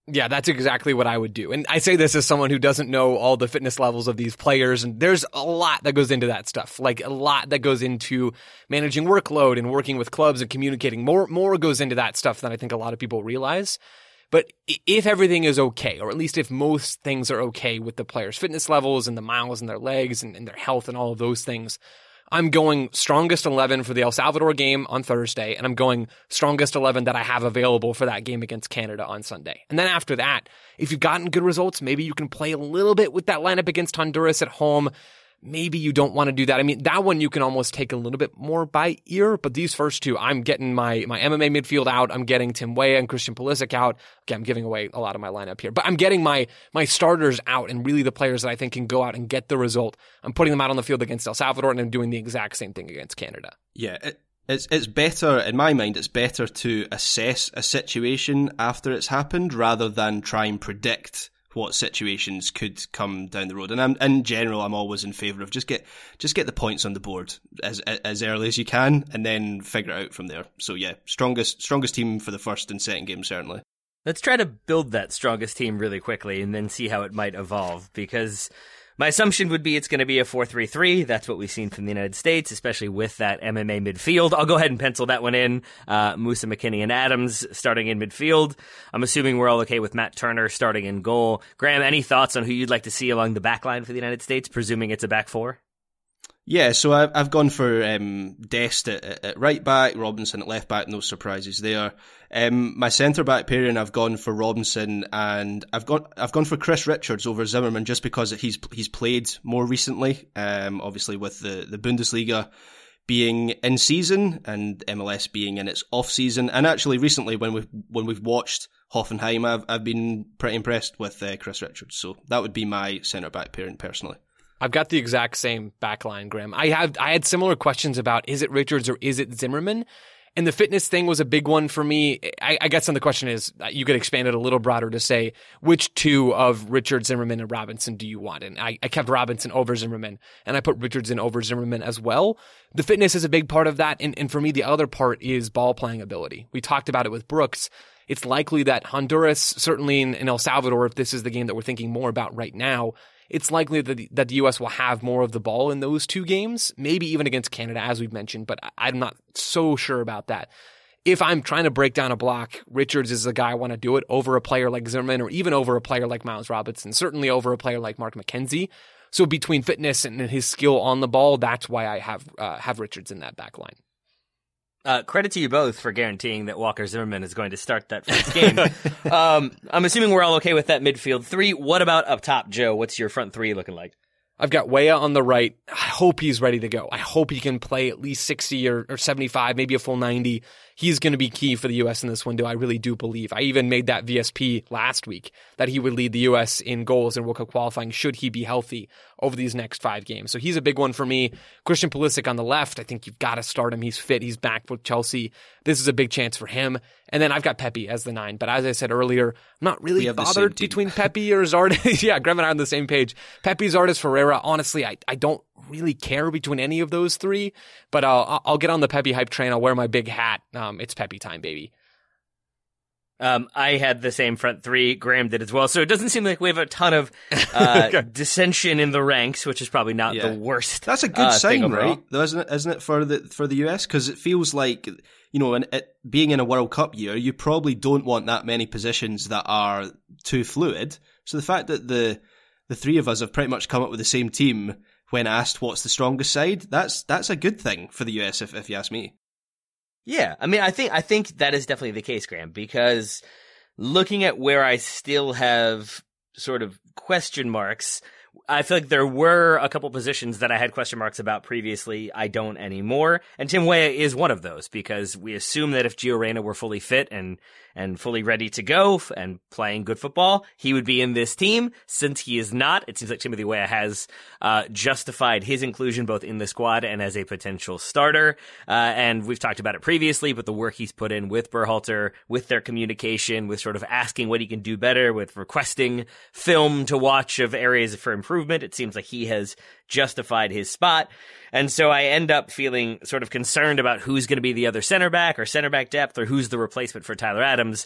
S2: Yeah, that's exactly what I would do. And I say this as someone who doesn't know all the fitness levels of these players. And there's a lot that goes into that stuff, like a lot that goes into managing workload and working with clubs and communicating. More, more goes into that stuff than I think a lot of people realize. But if everything is okay, or at least if most things are okay with the players' fitness levels and the miles in their legs and, and their health and all of those things, I'm going strongest eleven for the El Salvador game on Thursday, and I'm going strongest eleven that I have available for that game against Canada on Sunday. And then after that, if you've gotten good results, maybe you can play a little bit with that lineup against Honduras at home. Maybe you don't want to do that. I mean, that one you can almost take a little bit more by ear, but these first two, I'm getting my, my M M A midfield out. I'm getting Tim Weah and Christian Pulisic out. Okay, I'm giving away a lot of my lineup here, but I'm getting my, my starters out and really the players that I think can go out and get the result. I'm putting them out on the field against El Salvador, and I'm doing the exact same thing against Canada.
S3: Yeah, it, it's it's better, in my mind, it's better to assess a situation after it's happened rather than try and predict what situations could come down the road. And I'm, in general, I'm always in favour of just get just get the points on the board as as early as you can, and then figure it out from there. So yeah, strongest strongest team for the first and second game, certainly.
S1: Let's try to build that strongest team really quickly and then see how it might evolve, because my assumption would be it's going to be a four three three. That's what we've seen from the United States, especially with that M M A midfield. I'll go ahead and pencil that one in. Uh, Musa, McKinney, and Adams starting in midfield. I'm assuming we're all okay with Matt Turner starting in goal. Graham, any thoughts on who you'd like to see along the back line for the United States, presuming it's a back four?
S3: Yeah, so I've I've gone for um, Dest at, at right back, Robinson at left back. No surprises there. Um, my centre back pairing, I've gone for Robinson, and I've gone I've gone for Chris Richards over Zimmerman just because he's he's played more recently. Um, obviously with the, the Bundesliga being in season and M L S being in its off season, and actually recently when we've when we've watched Hoffenheim, I've I've been pretty impressed with uh, Chris Richards. So that would be my centre back pairing personally.
S2: I've got the exact same backline, Graham. I have I had similar questions about is it Richards or is it Zimmerman? And the fitness thing was a big one for me. I, I guess then the question is, you could expand it a little broader to say, which two of Richards, Zimmerman, and Robinson do you want? And I, I kept Robinson over Zimmerman, and I put Richards in over Zimmerman as well. The fitness is a big part of that, and, and for me, the other part is ball-playing ability. We talked about it with Brooks. It's likely that Honduras, certainly in, in El Salvador, if this is the game that we're thinking more about right now, it's likely that the, that the U S will have more of the ball in those two games, maybe even against Canada, as we've mentioned, but I'm not so sure about that. If I'm trying to break down a block, Richards is the guy I want to do it over a player like Zimmerman or even over a player like Miles Robinson, certainly over a player like Mark McKenzie. So between fitness and his skill on the ball, that's why I have uh, have Richards in that back line.
S1: Uh, credit to you both for guaranteeing that Walker Zimmerman is going to start that first game. um, I'm assuming we're all okay with that midfield three. What about up top, Joe? What's your front three looking like?
S2: I've got Weah on the right. I hope he's ready to go. I hope he can play at least sixty or, or seventy-five, maybe a full ninety. He's going to be key for the U S in this window. I really do believe. I even made that V S P last week that he would lead the U S in goals in World Cup qualifying should he be healthy over these next five games. So he's a big one for me. Christian Pulisic on the left. I think you've got to start him. He's fit. He's back with Chelsea. This is a big chance for him. And then I've got Pepe as the nine. But as I said earlier, I'm not really bothered between Pepe or Zardes. Yeah, Graham and I are on the same page. Pepe, Zardes, Ferreira. Honestly, I, I don't really care between any of those three. But I'll, I'll get on the Pepe hype train. I'll wear my big hat. Um, it's Pepe time, baby.
S1: Um, I had the same front three. Graham did as well. So it doesn't seem like we have a ton of uh, dissension in the ranks, which is probably not yeah. the worst.
S3: That's a good uh, sign, right? Though, isn't it? Isn't it for the for the U S? Because it feels like, you know, in it, being in a World Cup year, you probably don't want that many positions that are too fluid. So the fact that the the three of us have pretty much come up with the same team when asked what's the strongest side, that's that's a good thing for the U S, if if you ask me.
S1: Yeah, I mean, I think I think that is definitely the case, Graham, because looking at where I still have sort of question marks, I feel like there were a couple positions that I had question marks about previously. I don't anymore. And Tim Weah is one of those, because we assume that if Gio Reyna were fully fit and and fully ready to go and playing good football, he would be in this team. Since he is not, it seems like Timothy Weah has uh justified his inclusion both in the squad and as a potential starter. Uh and we've talked about it previously, but the work he's put in with Berhalter, with their communication, with sort of asking what he can do better, with requesting film to watch of areas for improvement, it seems like he has justified his spot. And so I end up feeling sort of concerned about who's going to be the other center back or center back depth or who's the replacement for Tyler Adams.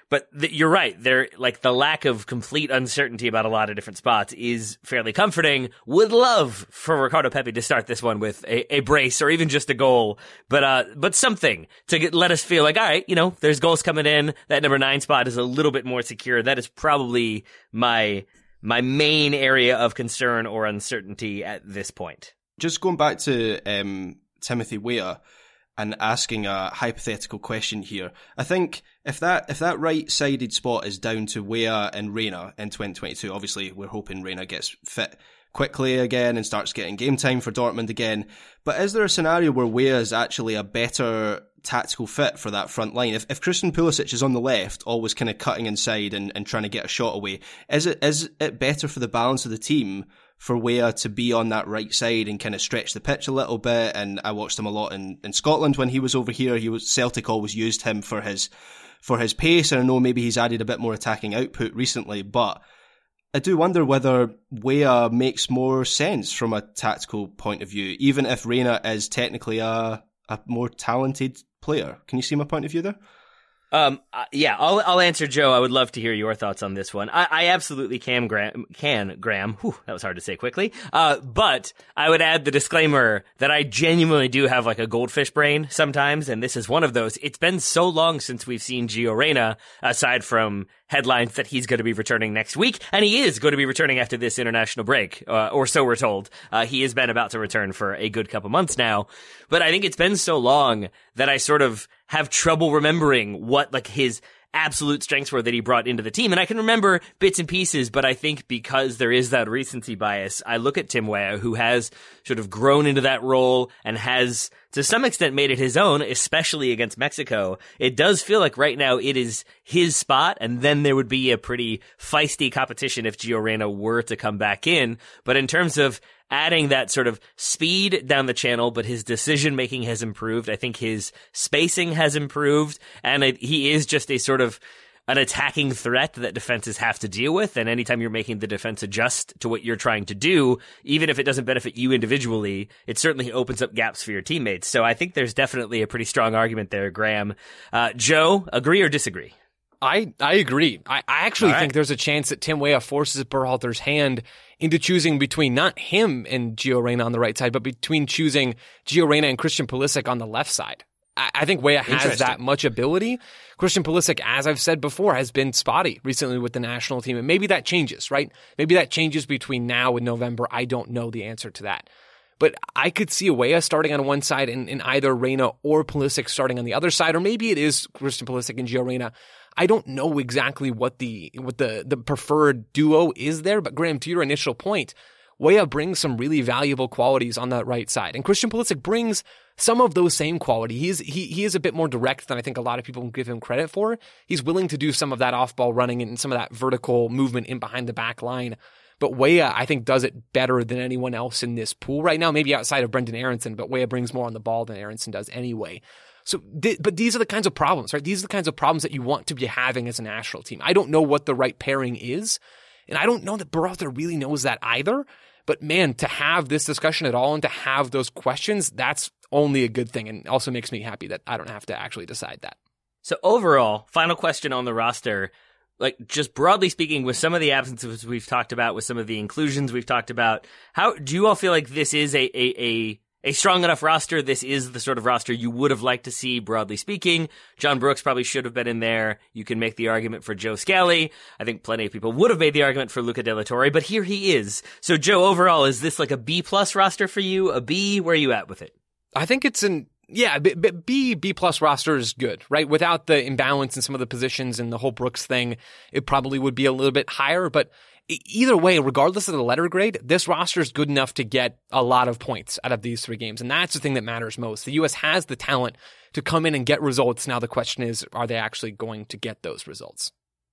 S1: But th- you're right. There, like the lack of complete uncertainty about a lot of different spots is fairly comforting. Would love for Ricardo Pepi to start this one with a, a brace or even just a goal, but uh, but something to get, let us feel like, all right, you know, there's goals coming in. That number nine spot is a little bit more secure. That is probably my my main area of concern or uncertainty at this point.
S3: Just going back to um, Timothy Weah and asking a hypothetical question here. I think if that if that right-sided spot is down to Weah and Reyna in twenty twenty-two, obviously we're hoping Reyna gets fit quickly again and starts getting game time for Dortmund again. But is there a scenario where Weah is actually a better tactical fit for that front line? If if Christian Pulisic is on the left, always kind of cutting inside and, and trying to get a shot away, is it is it better for the balance of the team for Weah to be on that right side and kind of stretch the pitch a little bit? And I watched him a lot in, in Scotland when he was over here. He was Celtic always used him for his for his pace, and I know maybe he's added a bit more attacking output recently, but I do wonder whether Weah makes more sense from a tactical point of view, even if Reyna is technically a a more talented player. Can you see my point of view there?
S1: Um, uh, yeah, I'll I'll answer, Joe. I would love to hear your thoughts on this one. I, I absolutely can, Graham. Can Graham? Whew, that was hard to say quickly. Uh, but I would add the disclaimer that I genuinely do have like a goldfish brain sometimes, and this is one of those. It's been so long since we've seen Gio Reyna, aside from headlines that he's going to be returning next week, and he is going to be returning after this international break, uh, or so we're told. Uh, he has been about to return for a good couple months now, but I think it's been so long that I sort of have trouble remembering what like his absolute strengths were that he brought into the team. And I can remember bits and pieces, but I think because there is that recency bias, I look at Tim Weah, who has sort of grown into that role and has to some extent made it his own, especially against Mexico. It does feel like right now it is his spot, and then there would be a pretty feisty competition if Gio Reyna were to come back in. But in terms of adding that sort of speed down the channel, but his decision making has improved. I think his spacing has improved, and it, he is just a sort of an attacking threat that defenses have to deal with. And anytime you're making the defense adjust to what you're trying to do, even if it doesn't benefit you individually, it certainly opens up gaps for your teammates. So I think there's definitely a pretty strong argument there, Graham. Uh, Joe, agree or disagree?
S2: I, I agree. I, I actually
S1: right.
S2: think there's a chance that Tim Weah forces Berhalter's hand into choosing between not him and Gio Reyna on the right side, but between choosing Gio Reyna and Christian Pulisic on the left side. I, I think Weah has that much ability. Christian Pulisic, as I've said before, has been spotty recently with the national team, and maybe that changes, right? Maybe that changes between now and November. I don't know the answer to that. But I could see Weah starting on one side and, and either Reyna or Pulisic starting on the other side, or maybe it is Christian Pulisic and Gio Reyna. I don't know exactly what the what the, the preferred duo is there, but Graham, to your initial point, Weah brings some really valuable qualities on that right side. And Christian Pulisic brings some of those same qualities. He is, he, he is a bit more direct than I think a lot of people give him credit for. He's willing to do some of that off-ball running and some of that vertical movement in behind the back line. But Weah, I think, does it better than anyone else in this pool right now, maybe outside of Brendan Aronson, but Weah brings more on the ball than Aronson does anyway. So, th- but these are the kinds of problems, right? These are the kinds of problems that you want to be having as a national team. I don't know what the right pairing is, and I don't know that Berhalter really knows that either. But man, to have this discussion at all and to have those questions, that's only a good thing, and also makes me happy that I don't have to actually decide that.
S1: So overall, final question on the roster, like just broadly speaking, with some of the absences we've talked about, with some of the inclusions we've talked about, how do you all feel like this is a a, a A strong enough roster? This is the sort of roster you would have liked to see, broadly speaking. John Brooks probably should have been in there. You can make the argument for Joe Scally. I think plenty of people would have made the argument for Luca De La Torre, but here he is. So, Joe, overall, is this like a B-plus roster for you? A B? Where are you at with it?
S2: I think it's an, yeah, B, B, B-plus roster is good, right? Without the imbalance in some of the positions and the whole Brooks thing, it probably would be a little bit higher, but either way, regardless of the letter grade, this roster is good enough to get a lot of points out of these three games. And that's the thing that matters most. The U S has the talent to come in and get results. Now the question is, are they actually going to get those results?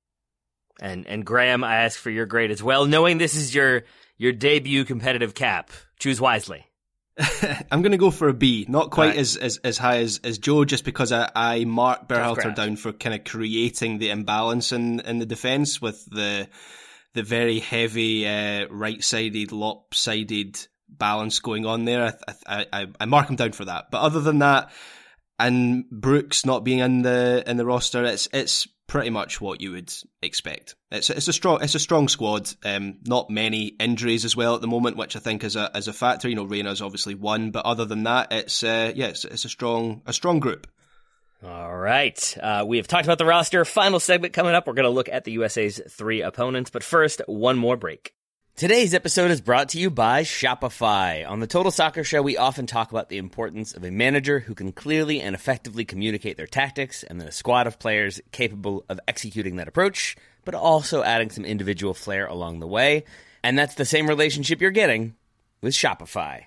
S1: And and Graham, I ask for your grade as well. Knowing this is your your debut competitive cap, choose wisely.
S3: I'm going to go for a B. Not quite
S1: right.
S3: as, as as high as, as Joe, just because I, I mark Berhalter down for kind of creating the imbalance in, in the defence with the the very heavy uh, right-sided, lopsided balance going on there. I, I, I mark him down for that. But other than that, and Brooks not being in the in the roster, it's it's pretty much what you would expect. It's it's a strong it's a strong squad. Um, not many injuries as well at the moment, which I think is a is a factor. You know, Reina's obviously one, but other than that, it's uh, yeah, it's, it's a strong a strong group.
S1: All right. Uh, we have talked about the roster. Final segment coming up. We're going to look at the U S A's three opponents, but first, one more break. Today's episode is brought to you by Shopify. On the Total Soccer Show, we often talk about the importance of a manager who can clearly and effectively communicate their tactics, and then a squad of players capable of executing that approach, but also adding some individual flair along the way. And that's the same relationship you're getting with Shopify.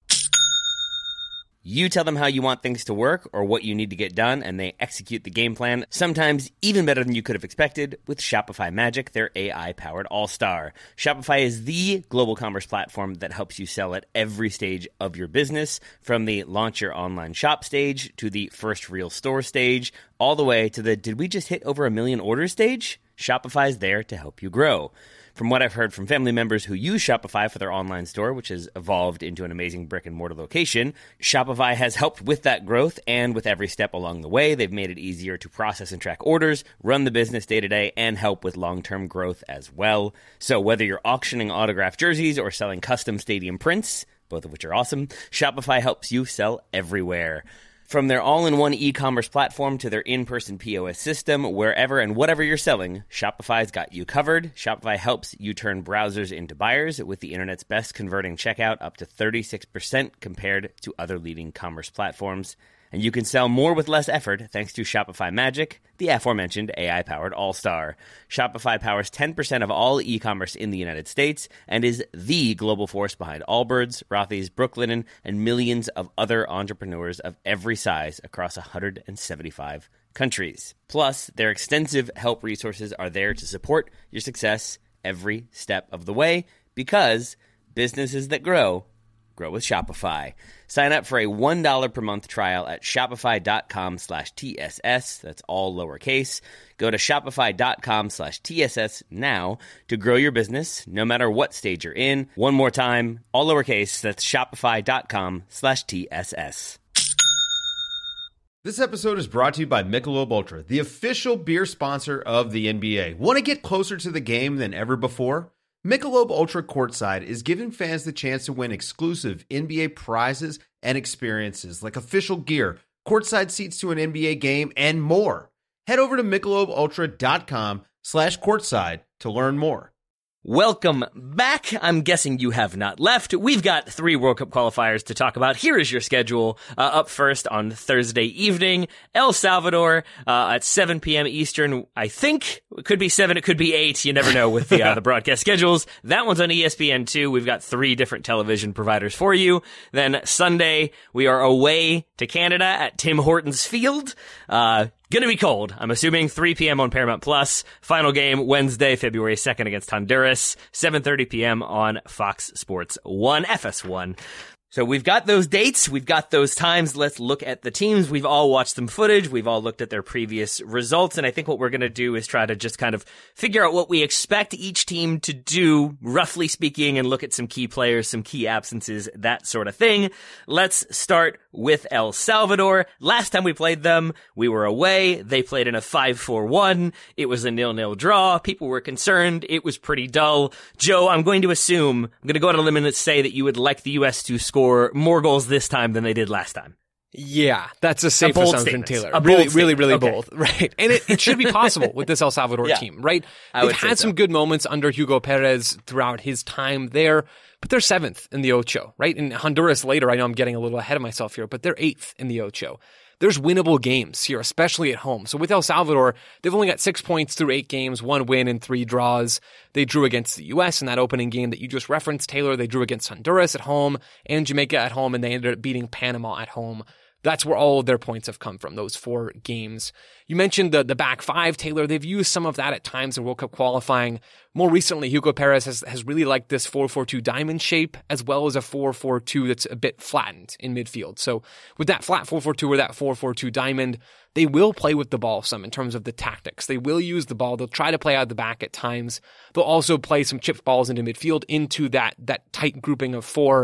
S1: You tell them how you want things to work or what you need to get done, and they execute the game plan, sometimes even better than you could have expected, with Shopify Magic, their A I-powered all-star. Shopify is the global commerce platform that helps you sell at every stage of your business, from the launch your online shop stage to the first real store stage, all the way to the did we just hit over a million orders stage? Shopify is there to help you grow. From what I've heard from family members who use Shopify for their online store, which has evolved into an amazing brick-and-mortar location, Shopify has helped with that growth, and with every step along the way, they've made it easier to process and track orders, run the business day-to-day, and help with long-term growth as well. So whether you're auctioning autographed jerseys or selling custom stadium prints, both of which are awesome, Shopify helps you sell everywhere. From their all-in-one e-commerce platform to their in-person P O S system, wherever and whatever you're selling, Shopify's got you covered. Shopify helps you turn browsers into buyers with the internet's best converting checkout, up to thirty-six percent compared to other leading commerce platforms. And you can sell more with less effort thanks to Shopify Magic, the aforementioned A I-powered all-star. Shopify powers ten percent of all e-commerce in the United States and is the global force behind Allbirds, Rothy's, Brooklinen, and millions of other entrepreneurs of every size across one hundred seventy-five countries. Plus, their extensive help resources are there to support your success every step of the way, because businesses that grow, grow with Shopify. Sign up for a one dollar per month trial at shopify.com slash TSS. That's all lowercase. Go to shopify.com slash TSS now to grow your business, no matter what stage you're in. One more time, all lowercase. That's shopify.com slash TSS.
S5: This episode is brought to you by Michelob Ultra, the official beer sponsor of the N B A. Want to get closer to the game than ever before? Michelob Ultra Courtside is giving fans the chance to win exclusive N B A prizes and experiences like official gear, courtside seats to an N B A game, and more. Head over to michelobultra.com slash courtside to learn more.
S1: Welcome back. I'm guessing you have not left. We've got three World Cup qualifiers to talk about. Here is your schedule. Uh, up first on Thursday evening, El Salvador uh, at seven p.m. Eastern. I think it could be seven, it could be eight. You never know with the uh, the broadcast schedules. That one's on E S P N two. We've got three different television providers for you. Then Sunday, we are away to Canada at Tim Hortons Field. Uh, Gonna be cold. I'm assuming three p.m. on Paramount Plus. Final game Wednesday, February second against Honduras, seven thirty p.m. on Fox Sports one, F S one. So we've got those dates, we've got those times. Let's look at the teams. We've all watched some footage, we've all looked at their previous results, and I think what we're going to do is try to just kind of figure out what we expect each team to do, roughly speaking, and look at some key players, some key absences, that sort of thing. Let's start with El Salvador. Last time we played them, we were away. They played in a five four one. It was a nil-nil draw. People were concerned. It was pretty dull. Joe, I'm going to assume, I'm going to go out on a limb and say that you would like the U S to score more goals this time than they did last time.
S2: Yeah, that's a safe
S1: a bold
S2: assumption,
S1: statement.
S2: Taylor.
S1: A
S2: really,
S1: bold
S2: really, really
S1: okay.
S2: bold. Right. And it, it should be possible with this El Salvador
S1: yeah,
S2: team, right?
S1: I
S2: They've had
S1: so.
S2: some good moments under Hugo Perez throughout his time there, but they're seventh in the Ocho, right? And Honduras later, I know I'm getting a little ahead of myself here, but they're eighth in the Ocho. There's winnable games here, especially at home. So with El Salvador, they've only got six points through eight games, one win and three draws. They drew against the U S in that opening game that you just referenced, Taylor. They drew against Honduras at home and Jamaica at home, and they ended up beating Panama at home. That's where all of their points have come from, those four games. You mentioned the, the back five, Taylor. They've used some of that at times in World Cup qualifying. More recently, Hugo Perez has, has really liked this four four two diamond shape, as well as a four four two that's a bit flattened in midfield. So with that flat four four two or that four four two diamond, they will play with the ball some in terms of the tactics. They will use the ball. They'll try to play out the back at times. They'll also play some chipped balls into midfield into that, that tight grouping of four,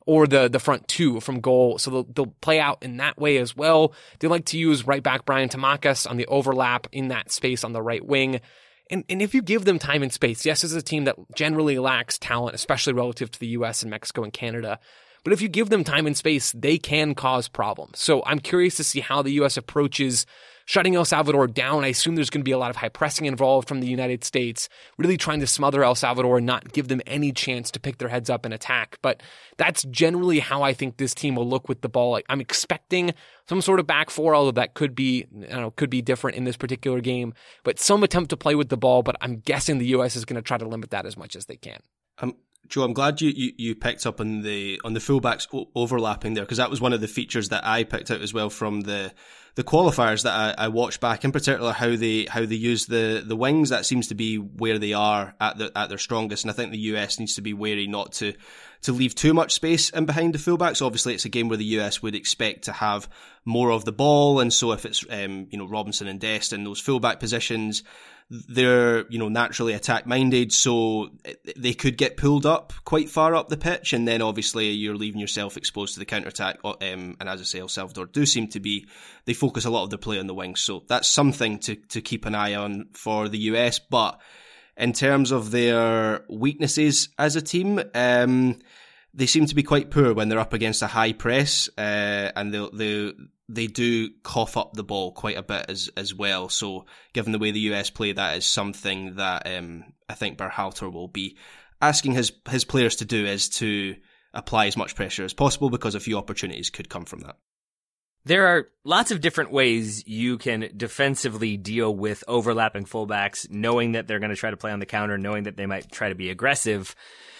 S2: or the the front two from goal. So they'll, they'll play out in that way as well. They like to use right back Brian Tamakas on the overlap in that space on the right wing. And and if you give them time and space, yes, this is a team that generally lacks talent, especially relative to the U S and Mexico and Canada. But if you give them time and space, they can cause problems. So I'm curious to see how the U S approaches shutting El Salvador down. I assume there's going to be a lot of high pressing involved from the United States, really trying to smother El Salvador and not give them any chance to pick their heads up and attack. But that's generally how I think this team will look with the ball. I'm expecting some sort of back four, although that could be, I don't know, could be different in this particular game. But some attempt to play with the ball, but I'm guessing the U S is going to try to limit that as much as they can.
S3: Um, Joe, I'm glad you, you, you picked up on the on the fullbacks o- overlapping there, because that was one of the features that I picked out as well from the the qualifiers that I, I watched back. In particular, how they how they use the, the wings. That seems to be where they are at the, at their strongest, and I think the U S needs to be wary not to to leave too much space in behind the fullbacks. Obviously, it's a game where the U S would expect to have more of the ball, and so if it's um, you know Robinson and Dest in those fullback positions, they're, you know, naturally attack-minded, so they could get pulled up quite far up the pitch, and then obviously you're leaving yourself exposed to the counter-attack. Um, and as I say, El Salvador do seem to be, they focus a lot of the play on the wings, so that's something to, to keep an eye on for the U S. But in terms of their weaknesses as a team, um, they seem to be quite poor when they're up against a high press, uh, and they they they do cough up the ball quite a bit as as well. So, given the way the U S play, that is something that um, I think Berhalter will be asking his his players to do, is to apply as much pressure as possible, because a few opportunities could come from that.
S1: There are lots of different ways you can defensively deal with overlapping fullbacks, knowing that they're going to try to play on the counter, knowing that they might try to be aggressive.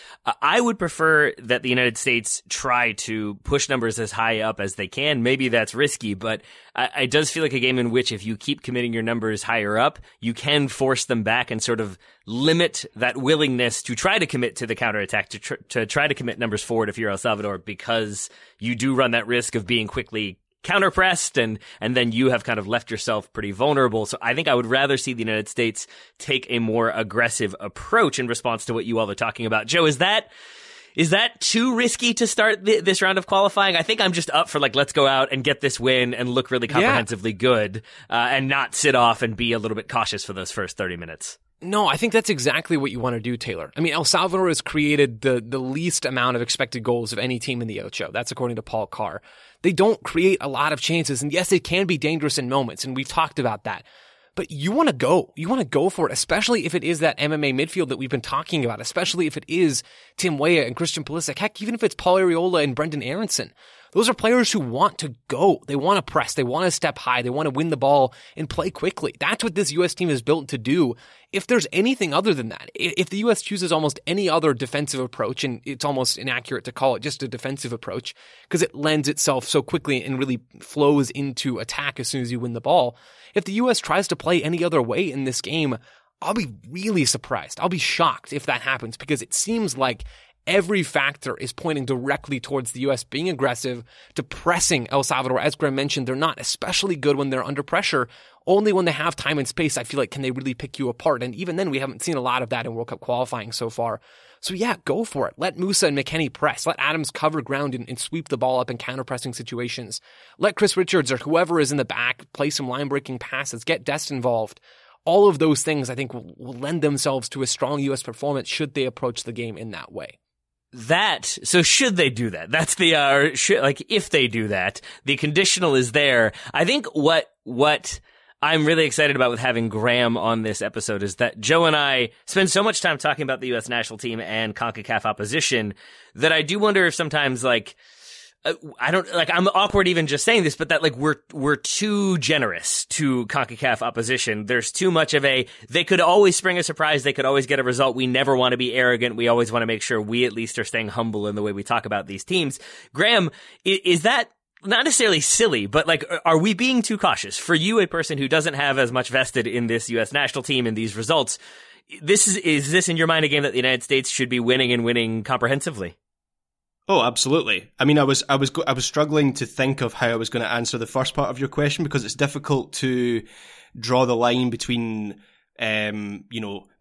S1: I would prefer that the United States try to push numbers as high up as they can. Maybe that's risky, but it does feel like a game in which if you keep committing your numbers higher up, you can force them back and sort of limit that willingness to try to commit to the counterattack, to, tr- to try to commit numbers forward if you're El Salvador, because you do run that risk of being quickly counterpressed, and and then you have kind of left yourself pretty vulnerable. So I think I would rather see the United States take a more aggressive approach in response to what you all are talking about. Joe, is that is that too risky to start th- this round of qualifying? I think I'm just up for, like, let's go out and get this win and look really comprehensively yeah. good, uh, and not sit off and be a little bit cautious for those first thirty minutes.
S2: No, I think that's exactly what you want to do, Taylor. I mean, El Salvador has created the the least amount of expected goals of any team in the Ocho. That's according to Paul Carr. They don't create a lot of chances, and yes, it can be dangerous in moments, and we've talked about that. But you want to go. You want to go for it, especially if it is that M M A midfield that we've been talking about, especially if it is Tim Weah and Christian Pulisic. Heck, even if it's Paul Arriola and Brendan Aronson. Those are players who want to go. They want to press. They want to step high. They want to win the ball and play quickly. That's what this U S team is built to do. If there's anything other than that, if the U S chooses almost any other defensive approach, and it's almost inaccurate to call it just a defensive approach because it lends itself so quickly and really flows into attack as soon as you win the ball. If the U S tries to play any other way in this game, I'll be really surprised. I'll be shocked if that happens, because it seems like every factor is pointing directly towards the U S being aggressive, to pressing El Salvador. As Graham mentioned, they're not especially good when they're under pressure. Only when they have time and space, I feel like, can they really pick you apart. And even then, we haven't seen a lot of that in World Cup qualifying so far. So yeah, go for it. Let Musa and McKennie press. Let Adams cover ground and, and sweep the ball up in counter-pressing situations. Let Chris Richards or whoever is in the back play some line-breaking passes. Get Dest involved. All of those things, I think, will, will lend themselves to a strong U S performance should they approach the game in that way.
S1: That, so should they do that? That's the, uh, should, like, if they do that, the conditional is there. I think what, what I'm really excited about with having Graham on this episode is that Joe and I spend so much time talking about the U S national team and CONCACAF opposition that I do wonder if sometimes, like, I don't, like, I'm awkward even just saying this, but that, like, we're, we're too generous to CONCACAF opposition. There's too much of a, they could always spring a surprise. They could always get a result. We never want to be arrogant. We always want to make sure we at least are staying humble in the way we talk about these teams. Graham, is, is that not necessarily silly, but, like, are we being too cautious? For you, a person who doesn't have as much vested in this U S national team and these results, this is, is this in your mind a game that the United States should be winning and winning comprehensively?
S3: Oh, absolutely. I mean, I was, I was, I was struggling to think of how I was going to answer the first part of your question, because it's difficult to draw the line between, um, you know,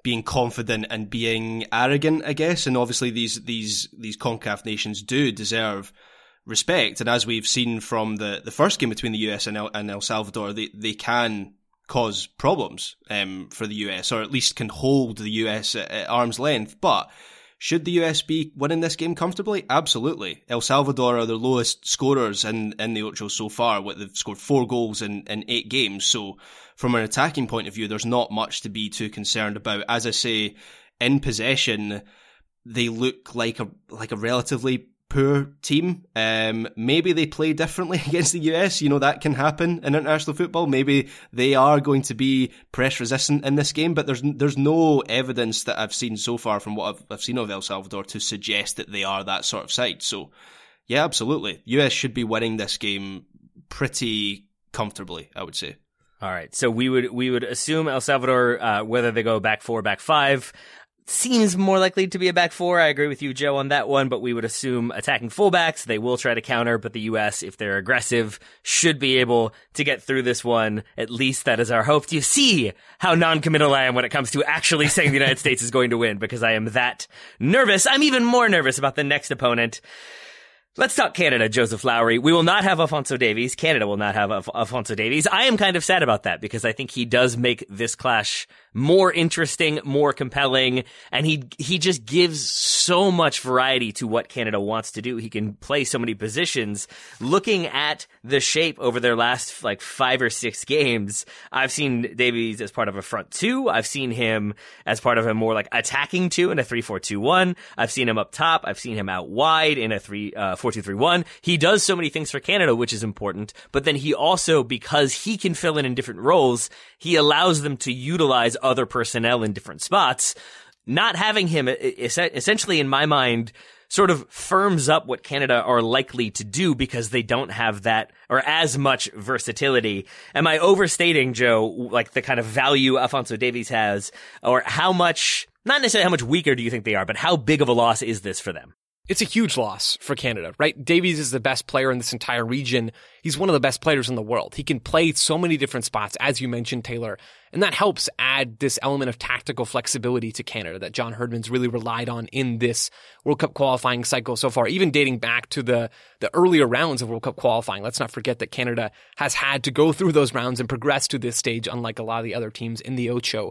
S3: being confident and being arrogant, I guess. And obviously these these these CONCACAF nations do deserve respect. And as we've seen from the, the first game between the U S and El, and El Salvador, they, they can cause problems um, for the U S, or at least can hold the U S at, at arm's length. But should the U S be winning this game comfortably? Absolutely. El Salvador are the lowest scorers in, in the Ocho so far. What, they've scored four goals in, in eight games. So from an attacking point of view, there's not much to be too concerned about. As I say, in possession, they look like a like a relatively poor team. Um, maybe they play differently against the U S. You know, that can happen in international football. Maybe they are going to be press resistant in this game, but there's there's no evidence that I've seen so far from what I've, I've seen of El Salvador to suggest that they are that sort of side. So, yeah, absolutely. U S should be winning this game pretty comfortably, I would say.
S1: All right, so we would we would assume El Salvador, uh, whether they go back four, back five, seems more likely to be a back four. I agree with you, Joe, on that one, but we would assume attacking fullbacks. They will try to counter, but the U S, if they're aggressive, should be able to get through this one. At least that is our hope. Do you see how non-committal I am when it comes to actually saying the United States is going to win? Because I am that nervous. I'm even more nervous about the next opponent. Let's talk Canada, Joseph Lowry. We will not have Alphonso Davies. Canada will not have Alf- Alphonso Davies. I am kind of sad about that because I think he does make this clash more interesting, more compelling, and he he just gives so much variety to what Canada wants to do. He can play so many positions. Looking at the shape over their last like five or six games, I've seen Davies as part of a front two. I've seen him as part of a more like attacking two in a three four two one. I've seen him up top. I've seen him out wide in a three uh, four two three one. He does so many things for Canada, which is important, but then he also, because he can fill in in different roles, he allows them to utilize other personnel in different spots. Not having him, essentially, in my mind, sort of firms up what Canada are likely to do because they don't have that or as much versatility. Am I overstating, Joe, like the kind of value Alphonso Davies has, or how much, not necessarily how much weaker do you think they are, but how big of a loss is this for them?
S2: It's a huge loss for Canada, right? Davies is the best player in this entire region. He's one of the best players in the world. He can play so many different spots, as you mentioned, Taylor, and that helps add this element of tactical flexibility to Canada that John Herdman's really relied on in this World Cup qualifying cycle so far, even dating back to the, the earlier rounds of World Cup qualifying. Let's not forget that Canada has had to go through those rounds and progress to this stage, unlike a lot of the other teams in the Ocho.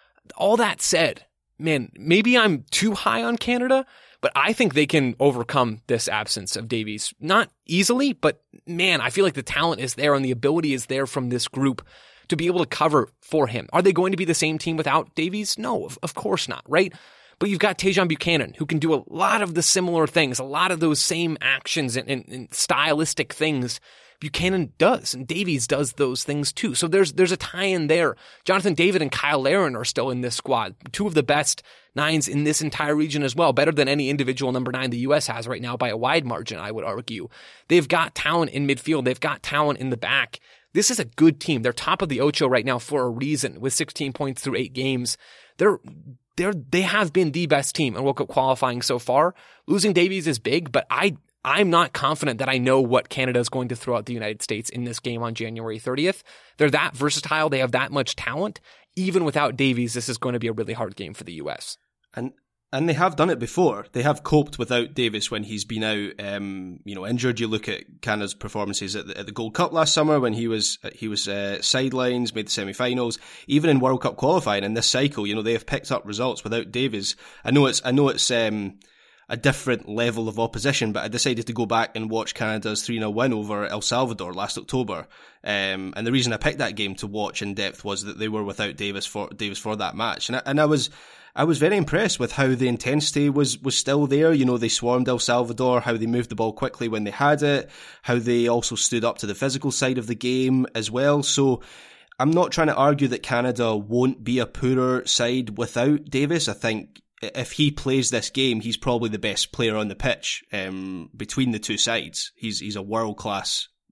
S2: All that said, man, maybe I'm too high on Canada, but I think they can overcome this absence of Davies. Not easily, but man, I feel like the talent is there and the ability is there from this group to be able to cover for him. Are they going to be the same team without Davies? No, of, of course not, right? But you've got Tajon Buchanan, who can do a lot of the similar things, a lot of those same actions and, and, and stylistic things Buchanan does, and Davies does those things too. So there's there's a tie-in there. Jonathan David and Kyle Larin are still in this squad. Two of the best nines in this entire region as well. Better than any individual number nine the U S has right now by a wide margin, I would argue. They've got talent in midfield. They've got talent in the back. This is a good team. They're top of the Ocho right now for a reason with sixteen points through eight games. They're they're they have been the best team in World Cup qualifying so far. Losing Davies is big, but I I'm not confident that I know what Canada is going to throw at the United States in this game on January thirtieth. They're that versatile. They have that much talent. Even without Davies, this is going to be a really hard game for the U S.
S3: And and they have done it before. They have coped without Davies when he's been out, um, you know, injured. You look at Canada's performances at the, at the Gold Cup last summer when he was he was uh, sidelines, made the semi-finals. Even in World Cup qualifying in this cycle, you know, they have picked up results without Davies. I know it's I know it's. Um, a different level of opposition, but I decided to go back and watch Canada's three nil win over El Salvador last October. Um, and the reason I picked that game to watch in depth was that they were without Davies for Davies for that match. And I, and I was I was very impressed with how the intensity was, was still there. You know, they swarmed El Salvador, how they moved the ball quickly when they had it, how they also stood up to the physical side of the game as well. So I'm not trying to argue that Canada won't be a poorer side without Davies. I think if he plays this game, he's probably the best player on the pitch um, between the two sides. He's he's a world-class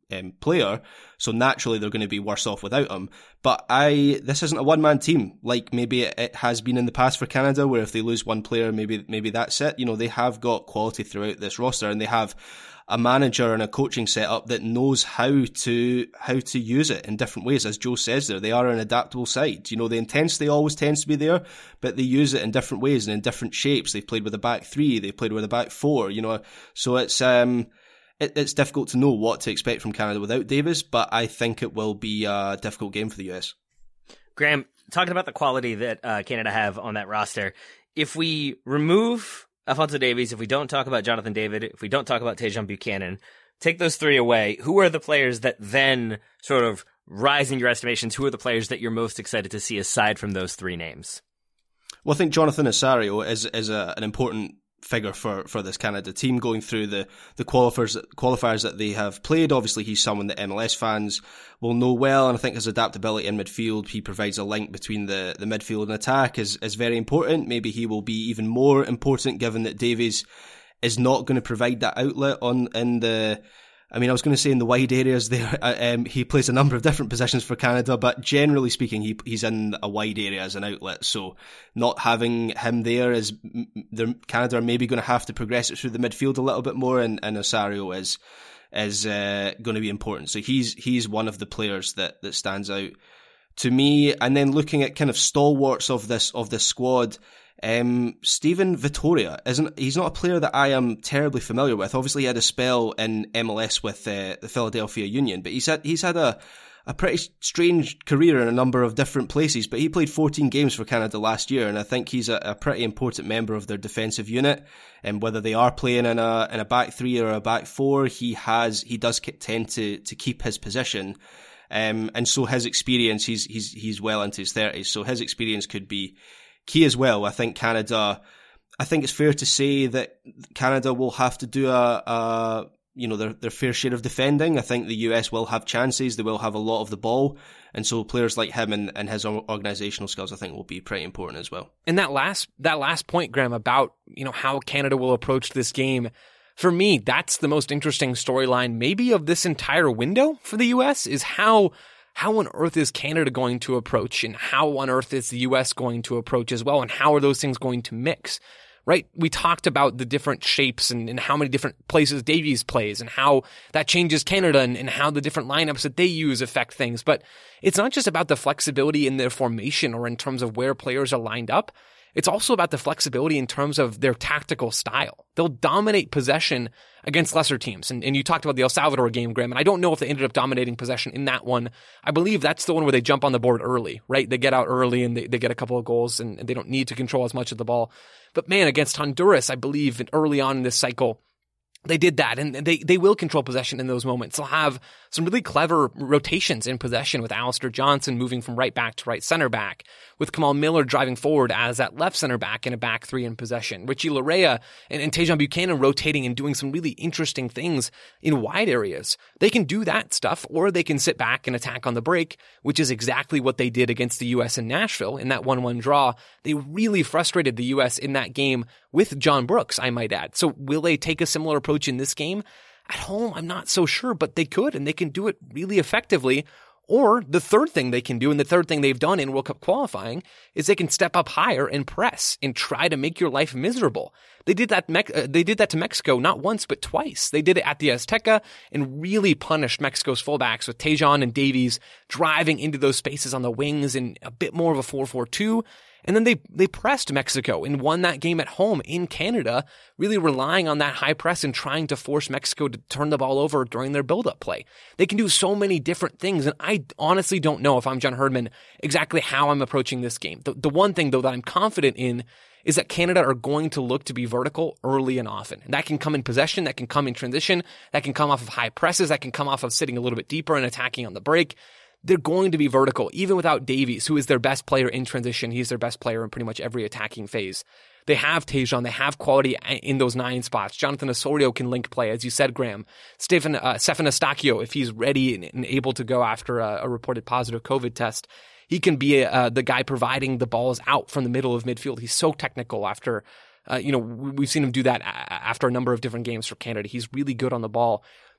S3: um, player, so naturally they're going to be worse off without him. But I, this isn't a one-man team like maybe it, it has been in the past for Canada, where if they lose one player, maybe maybe that's it. You know, they have got quality throughout this roster, and they have a manager and a coaching setup that knows how to how to use it in different ways. As Joe says there, they are an adaptable side. You know, the intensity always tends to be there, but they use it in different ways and in different shapes. They've played with a back three, they've played with a back four, you know, so it's um it, it's difficult to know what to expect from Canada without Davies, but I think it will be a difficult game for the U S.
S1: Graham, talking about the quality that uh, Canada have on that roster, if we remove Alphonso Davies, if we don't talk about Jonathan David, if we don't talk about Tajon Buchanan, take those three away, who are the players that then sort of rise in your estimations? Who are the players that you're most excited to see aside from those three names?
S3: Well, I think Jonathan Osorio is is a, an important figure for, for this Canada team going through the, the qualifiers, qualifiers that they have played. Obviously, he's someone that M L S fans will know well, and I think his adaptability in midfield, he provides a link between the, the midfield and attack, is, is very important. Maybe he will be even more important given that Davies is not going to provide that outlet on in the... I mean, I was going to say in the wide areas there, um, he plays a number of different positions for Canada, but generally speaking, he he's in a wide area as an outlet. So not having him there is, the Canada are maybe going to have to progress it through the midfield a little bit more, and, and Osorio is is uh, going to be important. So he's he's one of the players that, that stands out to me. And then looking at kind of stalwarts of this of this squad, Um, Steven Vittoria isn't, he's not a player that I am terribly familiar with. Obviously he had a spell in M L S with uh, the Philadelphia Union, but he's had, he's had a, a pretty strange career in a number of different places, but he played fourteen games for Canada last year, and I think he's a, a pretty important member of their defensive unit. And whether they are playing in a, in a back three or a back four, he has, he does tend to, to keep his position. Um, and so his experience, he's, he's, he's well into his thirties, so his experience could be key as well. I think Canada, I think it's fair to say that Canada will have to do a, a you know, their, their fair share of defending. I think the U S will have chances. They will have a lot of the ball. And so players like him and, and his organizational skills, I think, will be pretty important as well.
S2: And that last, that last point, Graham, about, you know, how Canada will approach this game, for me, that's the most interesting storyline maybe of this entire window for the U S, is how How on earth is Canada going to approach, and how on earth is the U S going to approach as well, and how are those things going to mix, right? We talked about the different shapes and, and how many different places Davies plays and how that changes Canada, and, and how the different lineups that they use affect things. But it's not just about the flexibility in their formation or in terms of where players are lined up. It's also about the flexibility in terms of their tactical style. They'll dominate possession against lesser teams. And, and you talked about the El Salvador game, Graham, and I don't know if they ended up dominating possession in that one. I believe that's the one where they jump on the board early, right? They get out early and they, they get a couple of goals, and, and they don't need to control as much of the ball. But man, against Honduras, I believe early on in this cycle, they did that, and they, they will control possession in those moments. They'll have some really clever rotations in possession, with Alistair Johnson moving from right back to right center back, with Kamal Miller driving forward as that left center back in a back three in possession, Richie Larea and, and Tajon Buchanan rotating and doing some really interesting things in wide areas. They can do that stuff, or they can sit back and attack on the break, which is exactly what they did against the U S in Nashville in that one one draw. They really frustrated the U S in that game with John Brooks, I might add. So will they take a similar approach in this game? At home, I'm not so sure, but they could, and they can do it really effectively. Or the third thing they can do, and the third thing they've done in World Cup qualifying, is they can step up higher and press and try to make your life miserable. They did that. Me- uh, they did that to Mexico not once but twice. They did it at the Azteca and really punished Mexico's fullbacks with Tajon and Davies driving into those spaces on the wings in a bit more of a four four two. And then they, they pressed Mexico and won that game at home in Canada, really relying on that high press and trying to force Mexico to turn the ball over during their build-up play. They can do so many different things, and I honestly don't know, if I'm John Herdman, exactly how I'm approaching this game. The, the one thing, though, that I'm confident in is that Canada are going to look to be vertical early and often. And that can come in possession, that can come in transition, that can come off of high presses, that can come off of sitting a little bit deeper and attacking on the break. They're going to be vertical, even without Davies, who is their best player in transition. He's their best player in pretty much every attacking phase. They have Tajon. They have quality in those nine spots. Jonathan Osorio can link play, as you said, Graham. Stephen, uh, Stephen Eustaquio, if he's ready and, and able to go after a, a reported positive COVID test, he can be uh, the guy providing the balls out from the middle of midfield. He's so technical after, uh, you know, we've seen him do that after a number of different games for Canada. He's really good on the ball.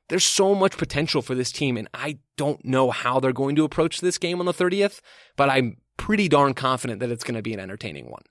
S2: There's so much potential for this team, and I don't know how they're going to approach this game on the thirtieth, but I'm pretty darn confident that it's going to be an entertaining one.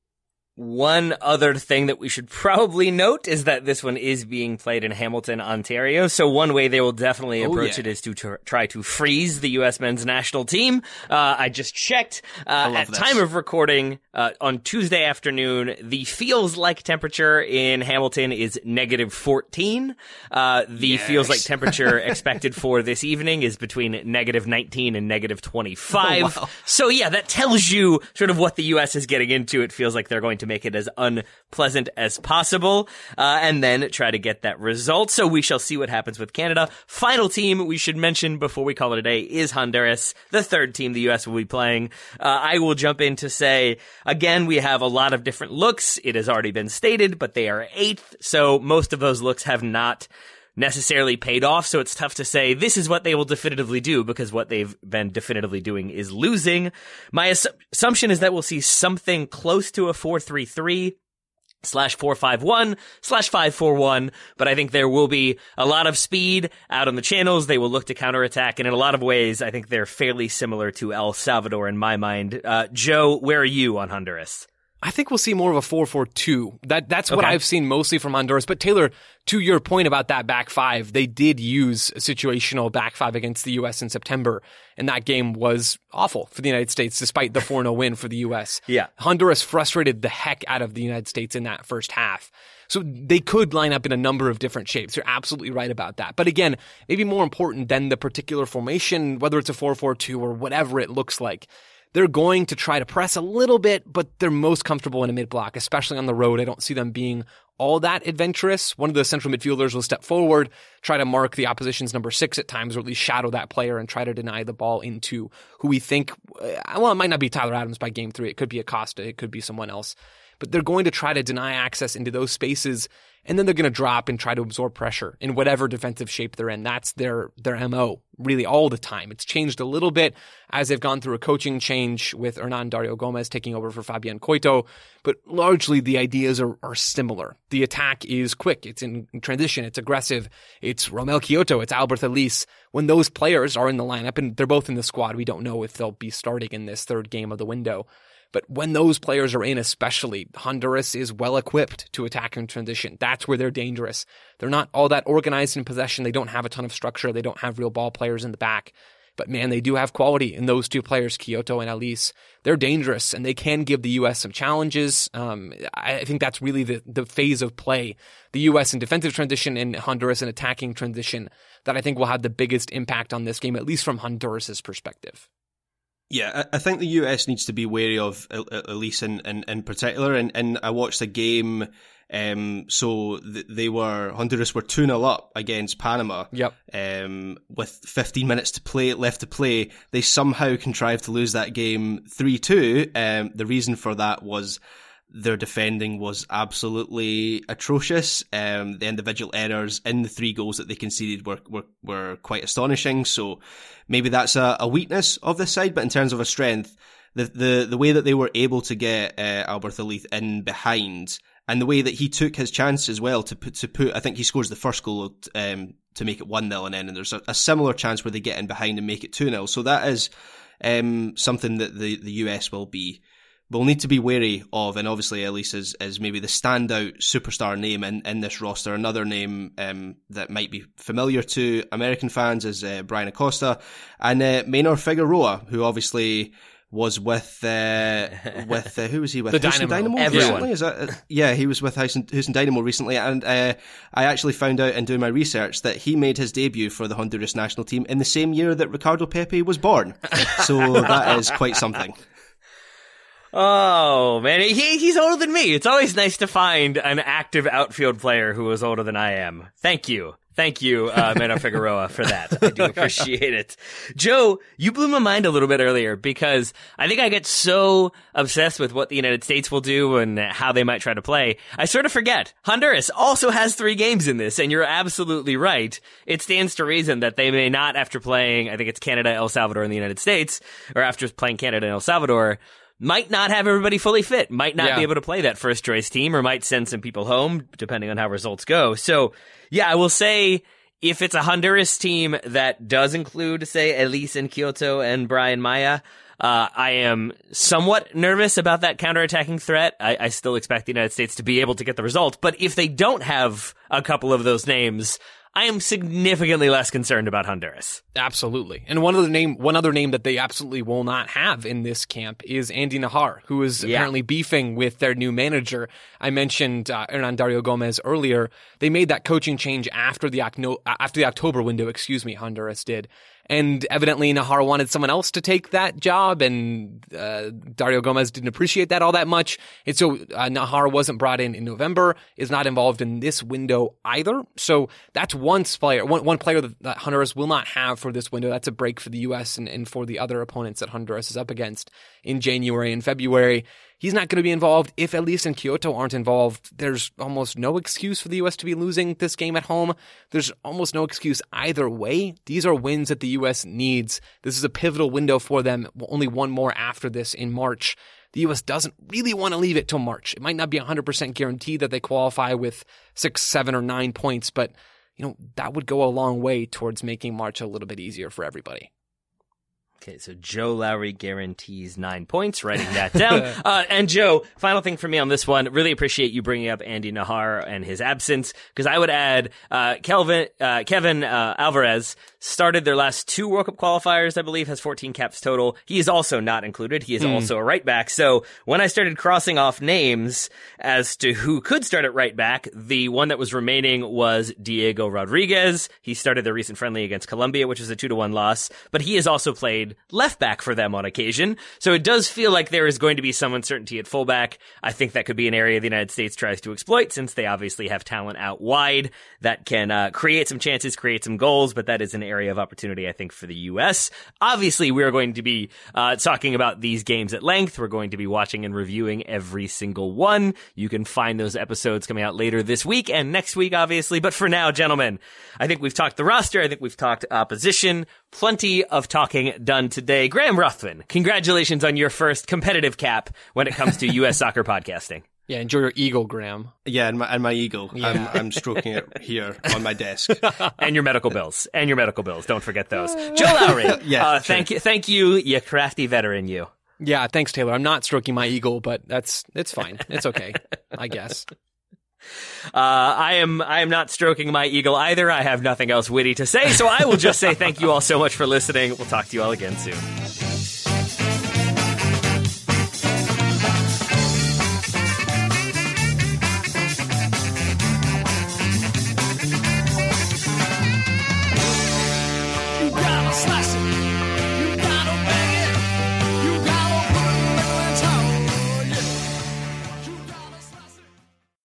S1: One other thing that we should probably note is that this one is being played in Hamilton, Ontario. So one way they will definitely
S3: Oh,
S1: approach
S3: yeah.
S1: it is to tr- try to freeze the U S men's national team. Uh, I just checked. Uh,
S3: love
S1: at
S3: this.
S1: time of recording, uh, on Tuesday afternoon, the feels like temperature in Hamilton is negative fourteen. Uh, the
S3: Yes.
S1: feels like temperature expected for this evening is between negative nineteen and negative twenty-five.
S3: Oh, wow.
S1: So yeah, that tells you sort of what the U S is getting into. It feels like they're going to make it as unpleasant as possible, uh, and then try to get that result. So we shall see what happens with Canada. Final team we should mention before we call it a day is Honduras, the third team the U S will be playing. Uh, I will jump in to say, again, we have a lot of different looks. It has already been stated, but they are eighth, so most of those looks have not necessarily paid off, so it's tough to say this is what they will definitively do, because what they've been definitively doing is losing. My assu- assumption is that we'll see something close to a four three three slash four five one slash five four one, but I think there will be a lot of speed out on the channels. They will look to counterattack, and in a lot of ways, I think they're fairly similar to El Salvador in my mind. Uh, Joe, where are you on Honduras?
S2: I think we'll see more of a four four two. That That's what
S1: Okay.
S2: I've seen mostly from Honduras. But Taylor, to your point about that back five, they did use a situational back five against the U S in September, and that game was awful for the United States despite the four oh win for the U S.
S1: Yeah.
S2: Honduras frustrated the heck out of the United States in that first half. So they could line up in a number of different shapes. You're absolutely right about that. But again, maybe more important than the particular formation, whether it's a four four two or whatever it looks like, they're going to try to press a little bit, but they're most comfortable in a mid-block, especially on the road. I don't see them being all that adventurous. One of the central midfielders will step forward, try to mark the opposition's number six at times, or at least shadow that player and try to deny the ball into who we think, well, it might not be Tyler Adams by game three. It could be Acosta. It could be someone else. But they're going to try to deny access into those spaces, and then they're going to drop and try to absorb pressure in whatever defensive shape they're in. That's their their M O, really, all the time. It's changed a little bit as they've gone through a coaching change with Hernan Dario Gomez taking over for Fabian Coito, but largely the ideas are, are similar. The attack is quick. It's in transition. It's aggressive. It's Romel Kyoto. It's Albert Elise. When those players are in the lineup, and they're both in the squad, we don't know if they'll be starting in this third game of the window. But when those players are in, especially, Honduras is well equipped to attack in transition. That's where they're dangerous. They're not all that organized in possession. They don't have a ton of structure. They don't have real ball players in the back. But man, they do have quality in those two players, Kyoto and Elise. They're dangerous, and they can give the U S some challenges. Um, I think that's really the, the phase of play. The U S in defensive transition and Honduras in attacking transition that I think will have the biggest impact on this game, at least from Honduras' perspective.
S3: Yeah, I I think the U S needs to be wary of El- El- Elise in, in, in particular. And, and I watched the game, um, so th- they were, Honduras were two nil up against Panama.
S2: Yep.
S3: Um, with fifteen minutes to play, left to play. They somehow contrived to lose that game three two. Um, the reason for that was their defending was absolutely atrocious. Um, the individual errors in the three goals that they conceded were, were, were quite astonishing. So maybe that's a, a weakness of this side, but in terms of a strength, the, the, the way that they were able to get, uh, Albert Elite in behind, and the way that he took his chance as well to put, to put, I think he scores the first goal, um, to make it one nil, and then, and there's a, a similar chance where they get in behind and make it two nil. So that is, um, something that the, the U S will be, will need to be wary of, and obviously Elise is, is maybe the standout superstar name in, in this roster. Another name um, that might be familiar to American fans is uh, Brian Acosta, and uh, Maynor Figueroa, who obviously was with uh, with uh, who was he with?
S2: The
S3: Houston
S2: Dynamo.
S3: Dynamo
S1: Everyone.
S3: recently? Is that, uh, yeah, he was with Houston, Houston Dynamo recently, and uh, I actually found out in doing my research that he made his debut for the Honduras national team in the same year that Ricardo Pepi was born. So that is quite something.
S1: Oh, man, he, he's older than me. It's always nice to find an active outfield player who is older than I am. Thank you. Thank you, uh, Maynor Figueroa, for that. I do appreciate it. Joe, you blew my mind a little bit earlier because I think I get so obsessed with what the United States will do and how they might try to play. I sort of forget. Honduras also has three games in this, and you're absolutely right. It stands to reason that they may not, after playing, I think it's Canada, El Salvador, and the United States, or after playing Canada and El Salvador, might not have everybody fully fit, might not
S2: Yeah.
S1: be able to play that first choice team, or might send some people home, depending on how results go. So, yeah, I will say if it's a Honduras team that does include, say, Elis in Kyoto and Brian Maya, uh, I am somewhat nervous about that counterattacking threat. I, I still expect the United States to be able to get the result. But if they don't have a couple of those names, I am significantly less concerned about Honduras.
S2: Absolutely. And one other name, one other name that they absolutely will not have in this camp is Andy Najar, who is yeah. apparently beefing with their new manager. I mentioned uh, Hernan Dario Gomez earlier. They made that coaching change after the after the October window, excuse me, Honduras did. And evidently Najar wanted someone else to take that job, and uh, Dario Gomez didn't appreciate that all that much. And so uh, Najar wasn't brought in in November, is not involved in this window either. So that's one player, one, one player that, that Honduras will not have for this window. That's a break for the U S and, and for the other opponents that Honduras is up against in January and February. He's not going to be involved. If Elis and Kyoto aren't involved, there's almost no excuse for the U S to be losing this game at home. There's almost no excuse either way. These are wins that the U S needs. This is a pivotal window for them. Only one more after this in March. The U S doesn't really want to leave it till March. It might not be one hundred percent guaranteed that they qualify with six, seven, or nine points, but you know that would go a long way towards making March a little bit easier for everybody.
S1: Okay, so Joe Lowry guarantees nine points, writing that down. uh, and Joe, final thing for me on this one, really appreciate you bringing up Andy Najar and his absence, because I would add uh, Kelvin, uh, Kevin uh, Alvarez started their last two World Cup qualifiers, I believe, has fourteen caps total. He is also not included. He is mm. also a right back. So when I started crossing off names as to who could start at right back, the one that was remaining was Diego Rodriguez. He started the recent friendly against Colombia, which was a two to one loss, but he has also played left back for them on occasion. So it does feel like there is going to be some uncertainty at fullback. I think that could be an area the United States tries to exploit, since they obviously have talent out wide that can uh, create some chances, create some goals, but that is an area of opportunity, I think, for the U S. Obviously, we're going to be uh, talking about these games at length. We're going to be watching and reviewing every single one. You can find those episodes coming out later this week and next week, obviously. But for now, gentlemen, I think we've talked the roster. I think we've talked opposition. Plenty of talking done today. Graham Ruthven, congratulations on your first competitive cap when it comes to U S soccer podcasting.
S2: Yeah, enjoy your eagle, Graham.
S3: Yeah, and my, and my eagle. Yeah. I'm, I'm stroking it here on my desk.
S1: And your medical bills. And your medical bills. Don't forget those. Joe Lowry, yeah, uh, thank you, thank you, you crafty veteran, you.
S2: Yeah, thanks, Taylor. I'm not stroking my eagle, but that's it's fine. It's okay, I guess.
S1: Uh, I am I am not stroking my eagle either. I have nothing else witty to say, so I will just say thank you all so much for listening. We'll talk to you all again soon.